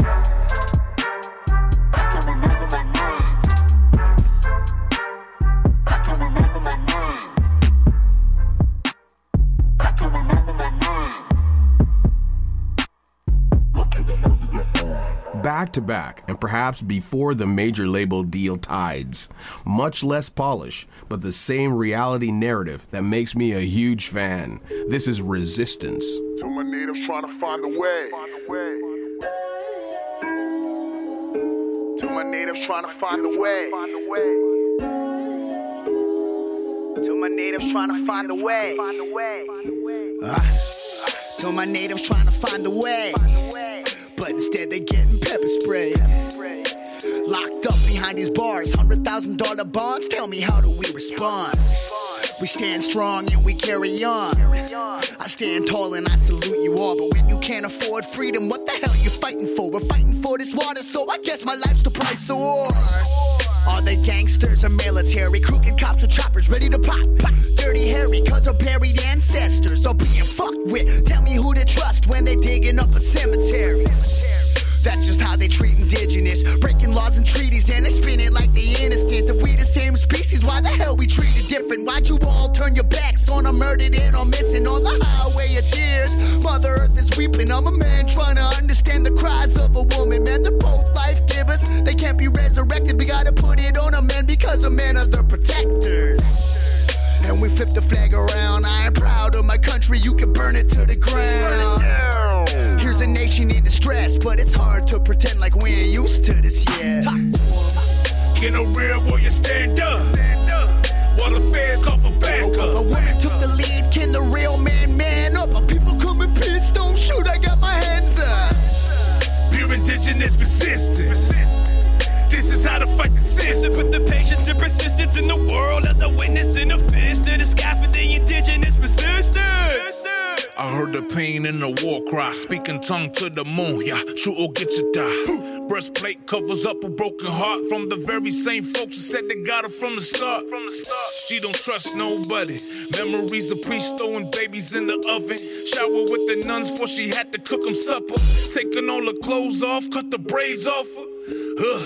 Back to back, and perhaps before the major label deal tides. Much less polish, but the same reality narrative that makes me a huge fan. This is Resistance. To my natives trying to find a way. To my natives trying to find a way. To my natives trying to find a way. To my natives trying to find a way. But instead they getting pepper spray. Locked up behind these bars, $100,000 bonds. Tell me, how do we respond? We stand strong and we carry on. I stand tall and I salute you all. But when you can't afford freedom, what the hell you fighting for? We're fighting for this water, so I guess my life's the price of war. Are they gangsters or military? Crooked cops or choppers ready to pop? Dirty Harry, cause of buried ancestors are being fucked with. Tell me who to trust when they digging up a cemetery. That's just how they treat indigenous. Breaking laws and treaties and they spin it like they innocent. If we the same species, why the hell we treated different? Why'd you all turn your backs on a murdered and on missing on the highway of tears? Mother Earth is weeping. I'm a man trying to understand the cries of a woman. Man, they're both life givers. They can't be resurrected. We gotta put it on a man because a man are the protectors. And we flip the flag around. I am proud of my country. You can burn it to the ground. Here's a nation in distress, but it's hard to pretend like we ain't used to this yet. Talk to 'em. Can a real warrior stand up? While the feds call for backup. A woman took the lead. Can the real man up? My people come in peace. Don't shoot. I got my hands up. Pure indigenous persistence. This is how to fight the system. Put the patience and persistence in the world as a witness in the fist of the sky for the indigenous resistance. I heard the pain in the war cry, speaking tongue to the moon. Yeah, shoot or get you die. Breastplate covers up a broken heart from the very same folks who said they got her from the start. She don't trust nobody. Memories of priests throwing babies in the oven. Shower with the nuns before she had to cook them supper. Taking all her clothes off, cut the braids off her.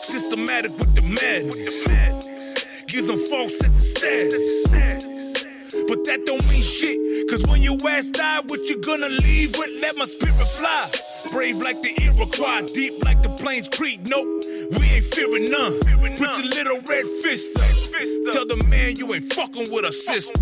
Systematic with the madness. Gives them false sense of status. but that don't mean shit. Cause when your ass die, what you gonna leave with? Let my spirit fly. Brave like the Iroquois, deep like the Plains Creek. Nope, we ain't fearing none. Put your little red fist up. Tell the man you ain't fucking with a sister.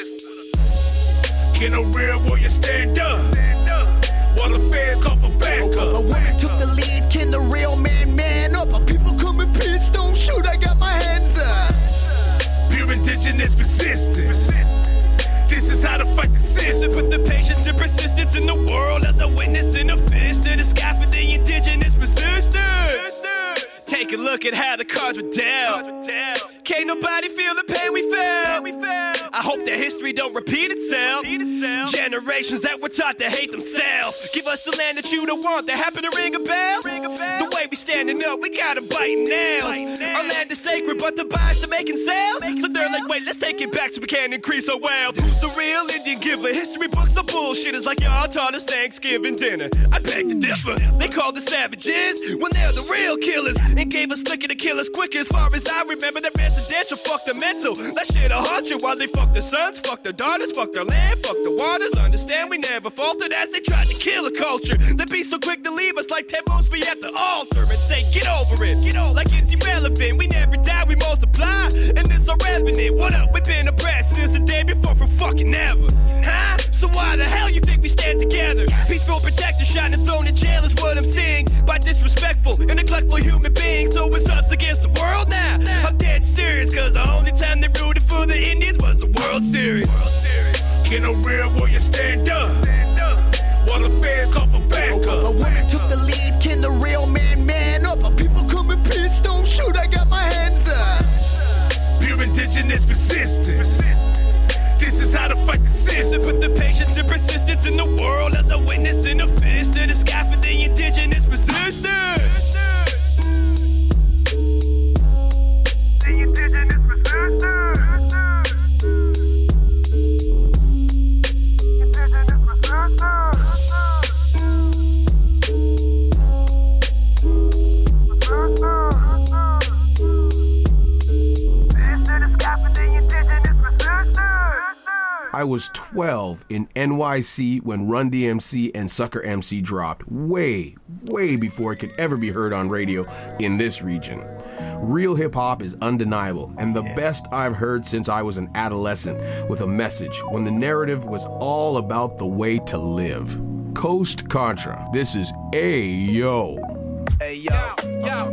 Can a real warrior stand up? While the feds call for backup. A woman took the lead, can the real man up? A people come in peace, don't shoot, I got my hands up. Pure indigenous persistence. This is how to fight the system. Put the patience and persistence in the world as a witness in a fist to the sky for the indigenous resistance. Take a look at how the cards were dealt. Can't nobody feel the pain we felt. I hope that history don't repeat itself. Generations that were taught to hate themselves. Give us the land that you don't want. That happen to ring a bell. The way we standing up, we gotta bite nails. Our land is sacred, but the buyers are making sales. So they're like, wait, let's take it back so we can increase our wealth. Who's the real Indian giver? History books are bullshit. It's like y'all taught us Thanksgiving dinner. I beg to differ. They called us savages when they're the real killers. And gave us liquor to kill us quick. As far as I remember, that residential fucked the mental. That shit'll haunt you while they fuck the sons, fuck their daughters, fuck their land, fuck the waters. Understand we never faltered as they tried to kill a culture. They be so quick to leave us like Ted Mosby at the altar and say, get over it. Like it's irrelevant. We never die, we multiply. And this our revenant. What up? We've been oppressed since the day before from fucking ever. Huh? So why the hell you think we stand together? Peaceful protector shot and thrown in jail is what I'm seeing. By disrespectful and neglectful human beings. So it's us against the world now. I'm dead serious, cause the only time they rooted for the Indians was the World Series. Can a real warrior stand up? While the feds call for backup. A woman took the lead, can the real man up? A people come in peace, don't shoot, I got my hands up. Pure indigenous persistence. This is how to fight the system. Put the patience and persistence in the world as a witness in a fist to the sky for the indigenous resistance. The indigenous resistance. I was 12 in NYC when Run DMC and Sucker MC dropped, way before it could ever be heard on radio in this region. Real hip-hop is undeniable, and the best I've heard since I was an adolescent, with a message when the narrative was all about the way to live. Coast Contra, this is Ayo. Hey yo, yo,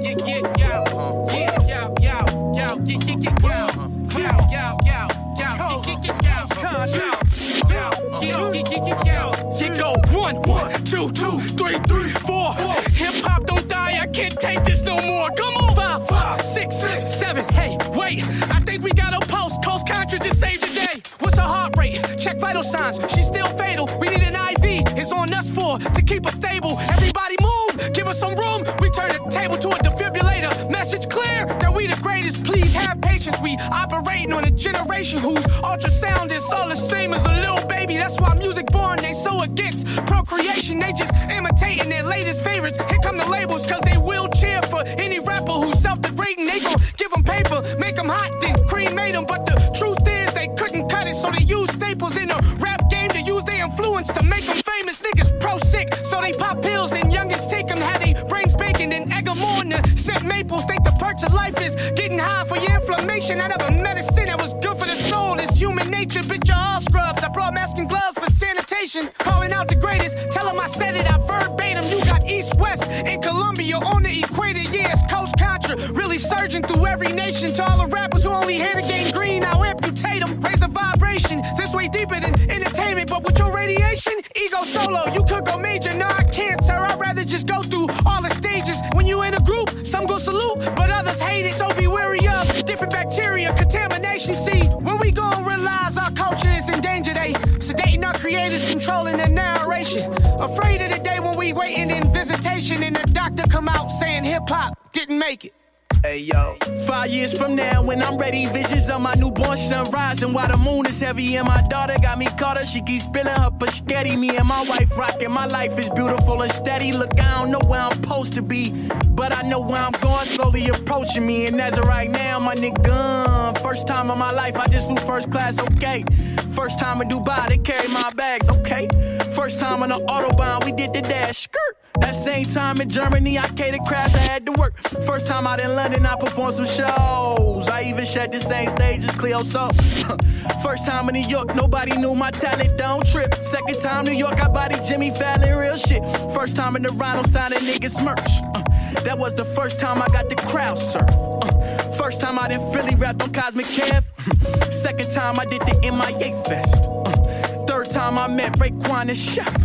you go 1, 2, 3, 4. Hip hop don't die, I can't take this no more. Come on, 5, 6, 7. Hey, wait, I think we got a post. Coast Contra just saved the day. What's her heart rate? Check vital signs. She's still fatal. We need an IV. It's on us to keep her stable. Everybody move, give us some room. We turn the table to a defibrillator. Message clear that we the greatest. Please have patience. We operating on a generation whose ultrasound is all the same as a little baby. That's why music born, they so against procreation. They just imitating their latest favorites. Here come the labels, cause they will cheer for any rapper who's self-degrading. They gon' give them paper, make them hot, then cremate them. But the truth is they couldn't cut it, so they use staples in the rap game to use their influence to make them famous. Niggas pro-sick, so they pop pills and youngins take them. How they brains bacon and egg them on the scent maples. Think the perks of life is getting high for your inflammation. I never medicine that was good for the soul. It's human nature, bitch, you're all scrubs. I brought mask and gloves for sanitation. Calling out the greatest, tell them I said it, I verbatim. You got east-west in Colombia on the equator. Yeah, it's Coast Contra, really surging through every nation. To all the rappers who only here to gain green, I'll amputate them. Raise the vibration, this way deeper than entertainment. But with your radiation, ego solo, you could go major. No, I can't, sir, I'd rather just go through all the stages. When you in a group, some go salute, but others hate it. So be wary of different bacteria, contamination. See, when we gon' realize our culture is in danger, they sedating our creators, controlling the narration. Afraid of the day when we waiting in visitation and the doctor come out saying hip-hop didn't make it. Hey yo, 5 years from now when I'm ready, visions of my newborn son rising while the moon is heavy and my daughter got me caught up. She keeps spilling her spaghetti. Me and my wife rocking. My life is beautiful and steady. Look, I don't know where I'm supposed to be, but I know where I'm going. Slowly approaching me, and as of right now, my nigga First time in my life, I just flew first class, okay. First time in Dubai, they carry my bags, okay. First time on the Autobahn, we did the dash, skirt. That same time in Germany, I catered crafts, I had to work. First time out in London, I performed some shows. I even shared the same stage as Cleo Soul. First time in New York, nobody knew my talent, don't trip. Second time New York, I bodied Jimmy Fallon, real shit. First time in the Rhino, signing niggas merch. That was the first time I got the crowd surf. First time out in Philly, rapped on Cosmic Kev. Second time I did the MIA Fest. Third time I met Raekwon and Chef.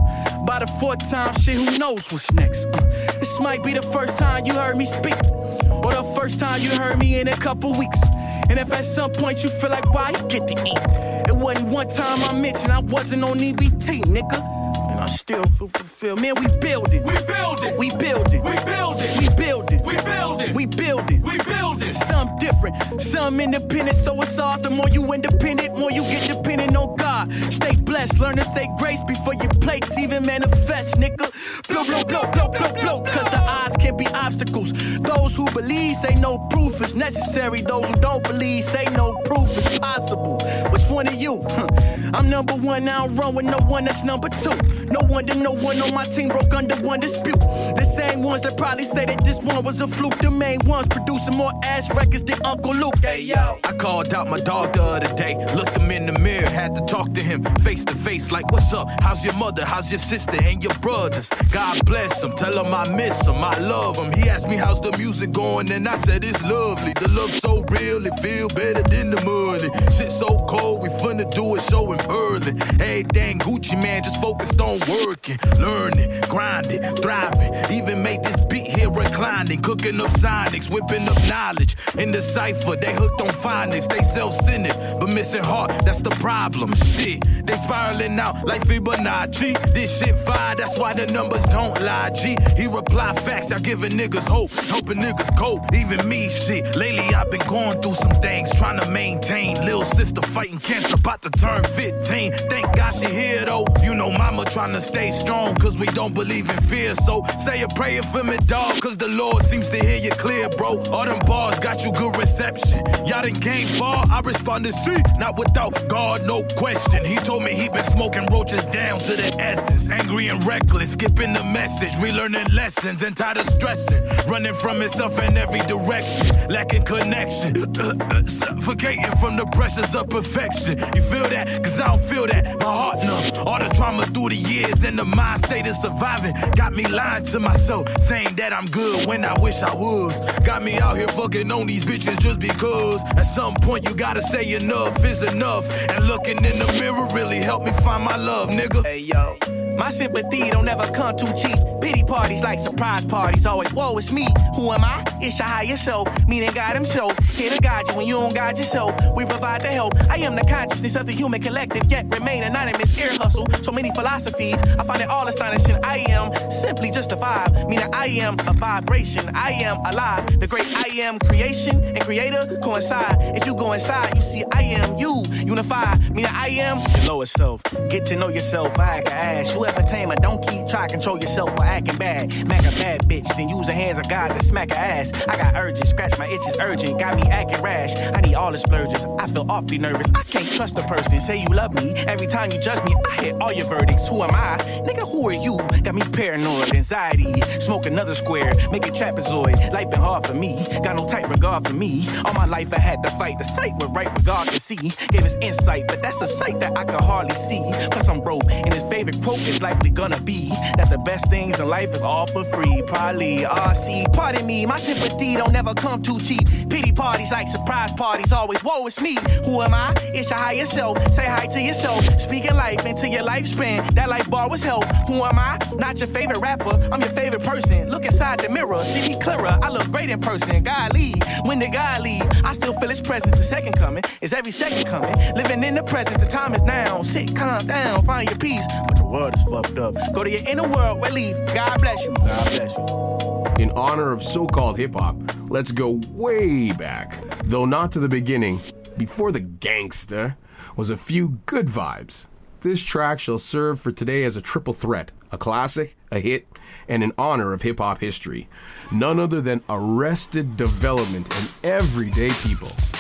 By the fourth time, shit, who knows what's next? This might be the first time you heard me speak, or the first time you heard me in a couple weeks. And if at some point you feel like, why you get to eat? It wasn't one time I mentioned I wasn't on EBT, nigga. And I still feel fulfilled. Man, we build it. We build it. We build it. We build it. We build it. We build it. We build it. We build it. Some different, some independent. So it's ours. The more you independent, more you get dependent on God. Stay blessed. Learn to say grace before your plates even manifest, nigga. Blow, blow, blow, blow, blow, blow. Cause the odds can be obstacles. Those who believe say no proof is necessary. Those who don't believe say no proof is possible. Which one of you? I'm number one. I don't run with no one that's number two. No wonder no one on my team broke under one dispute. The same ones that probably say that this one was a fluke. The main ones producing more ass records than Uncle Luke. Hey, yo. I called out my dog the other day. Looked him in the mirror, had to talk to him face to face. Like, what's up? How's your mother? How's your sister and your brothers? God bless them. Tell them I miss them. I love them. He asked me, how's the music going? And I said, it's lovely. The love's so real. It feel better than the money. Shit so cold. We finna do a show in Berlin. Hey, dang Gucci man, just focused on working, learning, grinding, thriving. Even made this beat here reclining, cooking up sonics, whipping up knowledge. In the cypher, they hooked on phonics. They self-centered, but missing heart, that's the problem. Shit, they spiraling out like Fibonacci. This shit fire, that's why the numbers don't lie, G. He reply facts, y'all giving niggas hope, helping niggas cope. Even me, shit, lately I've been going through some things, trying to maintain. Little sister fighting cancer, about to turn 15. Thank God she here though. You know mama trying to stay strong, cause we don't believe in fear. So say a prayer for me, dog, cause the Lord seems to hear you clear, bro. All them bars got you good reception. Y'all done came far, I responded, see, not without God, no question. He told me he been smoking roaches down to the essence. Angry and reckless, skipping the message. Relearning lessons and tired of stressing. Running from himself in every direction. Lacking connection. Suffocating from the pressures of perfection. You feel that? Cause I don't feel that. My heart numb. All the trauma through the years and the mind state of surviving got me lying to myself, saying that I'm good when I wish I was. Got me out here fucking on these bitches just because. At some point you gotta say enough is enough. And looking in the mirror really helped me find my love, nigga. Hey yo, my sympathy don't ever come too cheap. Pity parties like surprise parties. Always, whoa, it's me. Who am I? It's your higher self. Meaning God himself. Here to guide you when you don't guide yourself. We provide the help. I am the consciousness of the human collective, yet remain anonymous. Ear hustle. So many philosophies. I find it all astonishing. I am simply just a vibe. Meaning I am a vibration. I am alive. The great I am creation and creator coincide. If you go inside, you see I am you. Unified. Meaning I am your lower self. Get to know yourself. I can ask. You ever tame a donkey? Try to control yourself while acting bad. Mac a bad bitch. Then use the hands of God to smack her ass. I got urges. Scratch my itches urgent. Got me acting rash. I need all the splurges. I feel awfully nervous. I can't trust a person. Say you love me. Every time you judge me, I hit all your verdicts. Who am I? Nigga, who are you? Got me paranoid, anxiety. Smoke another square. Make a trapezoid. Life been hard for me. Got no tight regard for me. All my life I had to fight the sight with right regard to see. Gave us insight, but that's a sight that I could hardly see. Plus I'm broke, and his favorite quote is likely gonna be that the best things in life is all for free. Probably RC. Pardon me, my sympathy don't never come too cheap. Pity parties like surprise parties. Always, whoa, it's me. Who am I? It's your higher self. Say hi to yourself. Speaking life into your lifespan. That life bar was health. Who am I? Not your favorite rapper. I'm your favorite person. Look inside the mirror. See me clearer. I look great in person. God leave. When did God leave? I still feel his presence. The second coming is every second coming. Living in the present. The time is now. Sit, calm down. Find your peace. But the world is fucked up. Go to your inner world. Relief. God bless you. God bless you. In honor of so-called hip-hop, let's go way back. Though not to the beginning, before the gangsta, was a few good vibes. This track shall serve for today as a triple threat, a classic, a hit, and in honor of hip-hop history. None other than Arrested Development and Everyday People.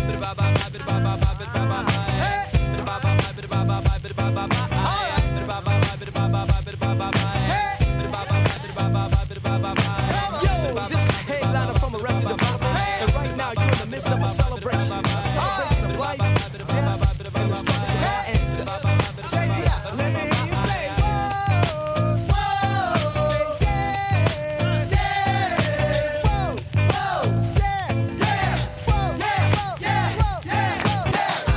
This is Headliner from Arrested Development, and right now you're in the midst of a celebration of life, death, and the struggles of our ancestors. Check it out. Let me hear you say, whoa, whoa, yeah, yeah, whoa, whoa, yeah, yeah, whoa, yeah, whoa, yeah, whoa, yeah, whoa,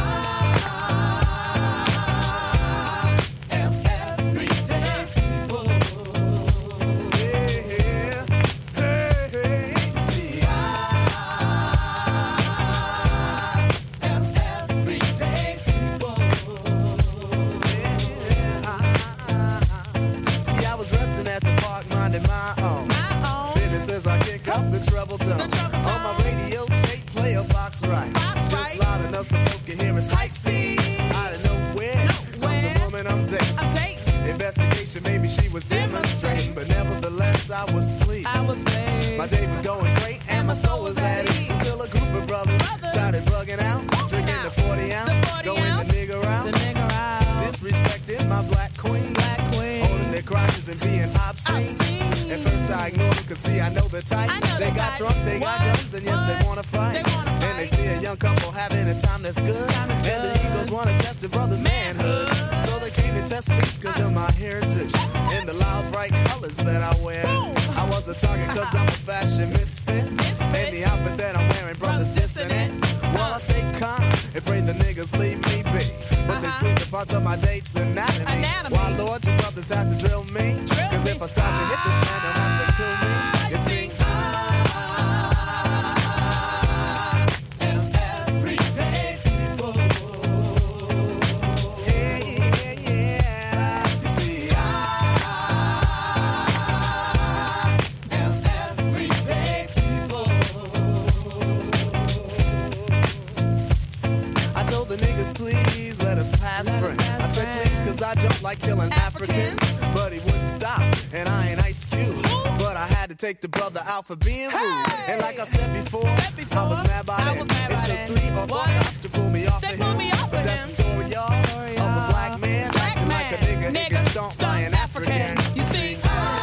yeah. I am everyday people. Yeah, hey, hey, see, I am everyday people. See, I was resting at the park, minding my own business as I kick up the treble tone. On my radio tape, play a box right. Just loud enough so folks can hear us hype scene. Out of nowhere, comes a woman I'm dating. Investigation, maybe she was demonstrating, but nevertheless I was pleased. My day was going great and my soul was at ease until a group of brothers started bugging out, drinking the 40 ounce, going the nigga out, disrespecting my black queen, holding their crotches and being obscene. At first I ignored them, cause see I know the type. They got drunk, they got guns, and yes they wanna fight. And they see a young couple having a time that's good, and the egos wanna test the brother's manhood. So they came to test speech cause of my heritage and the loud bright colors that I wear. I was a target cause I'm a fashion misfit, and the outfit that I'm wearing, brothers dissing it. While I stay calm and pray the niggas leave me be, but they squeeze the parts of my date's anatomy. Why Lord, you brothers have to drill me, cause if I start to hit this man they'll have to kill me. You see, I am everyday people. Yeah, yeah, yeah. You see, I am everyday people. I told the niggas, please let us pass friends. I said please cause I don't like killing Africans. But he wouldn't stop, and I ain't Ice Cube. But I had to take the brother out for being rude. And like I said before, I was mad by then. It took 3 or 4 cops to pull me off of him. But that's the story, y'all, of a black man acting like a nigga stomp by an African. You see,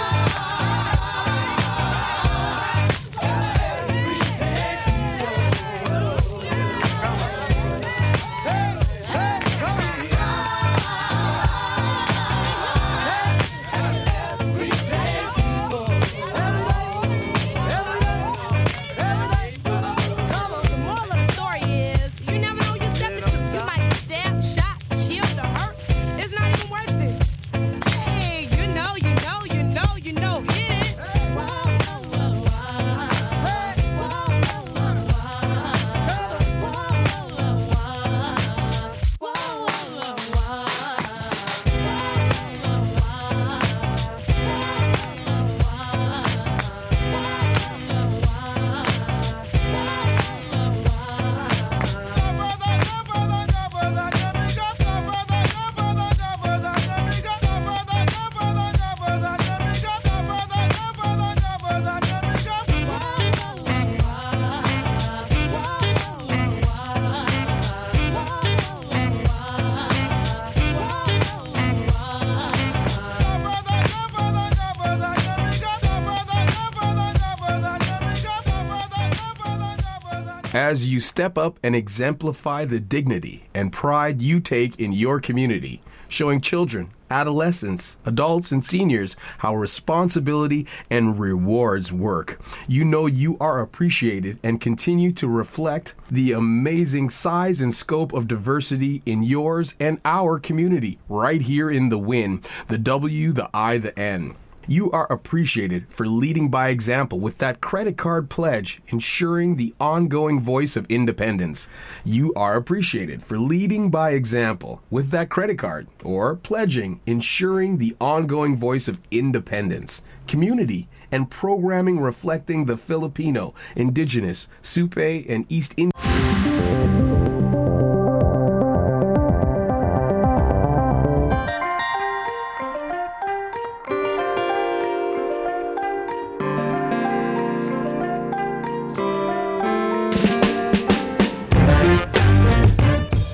as you step up and exemplify the dignity and pride you take in your community, showing children, adolescents, adults, and seniors how responsibility and rewards work. You know you are appreciated and continue to reflect the amazing size and scope of diversity in yours and our community right here in the WIN, the W, the I, the N. You are appreciated for leading by example with that credit card pledge, ensuring the ongoing voice of independence. You are appreciated for leading by example with that credit card or pledging, ensuring the ongoing voice of independence, community, and programming reflecting the Filipino, Indigenous, Supe, and East Indian.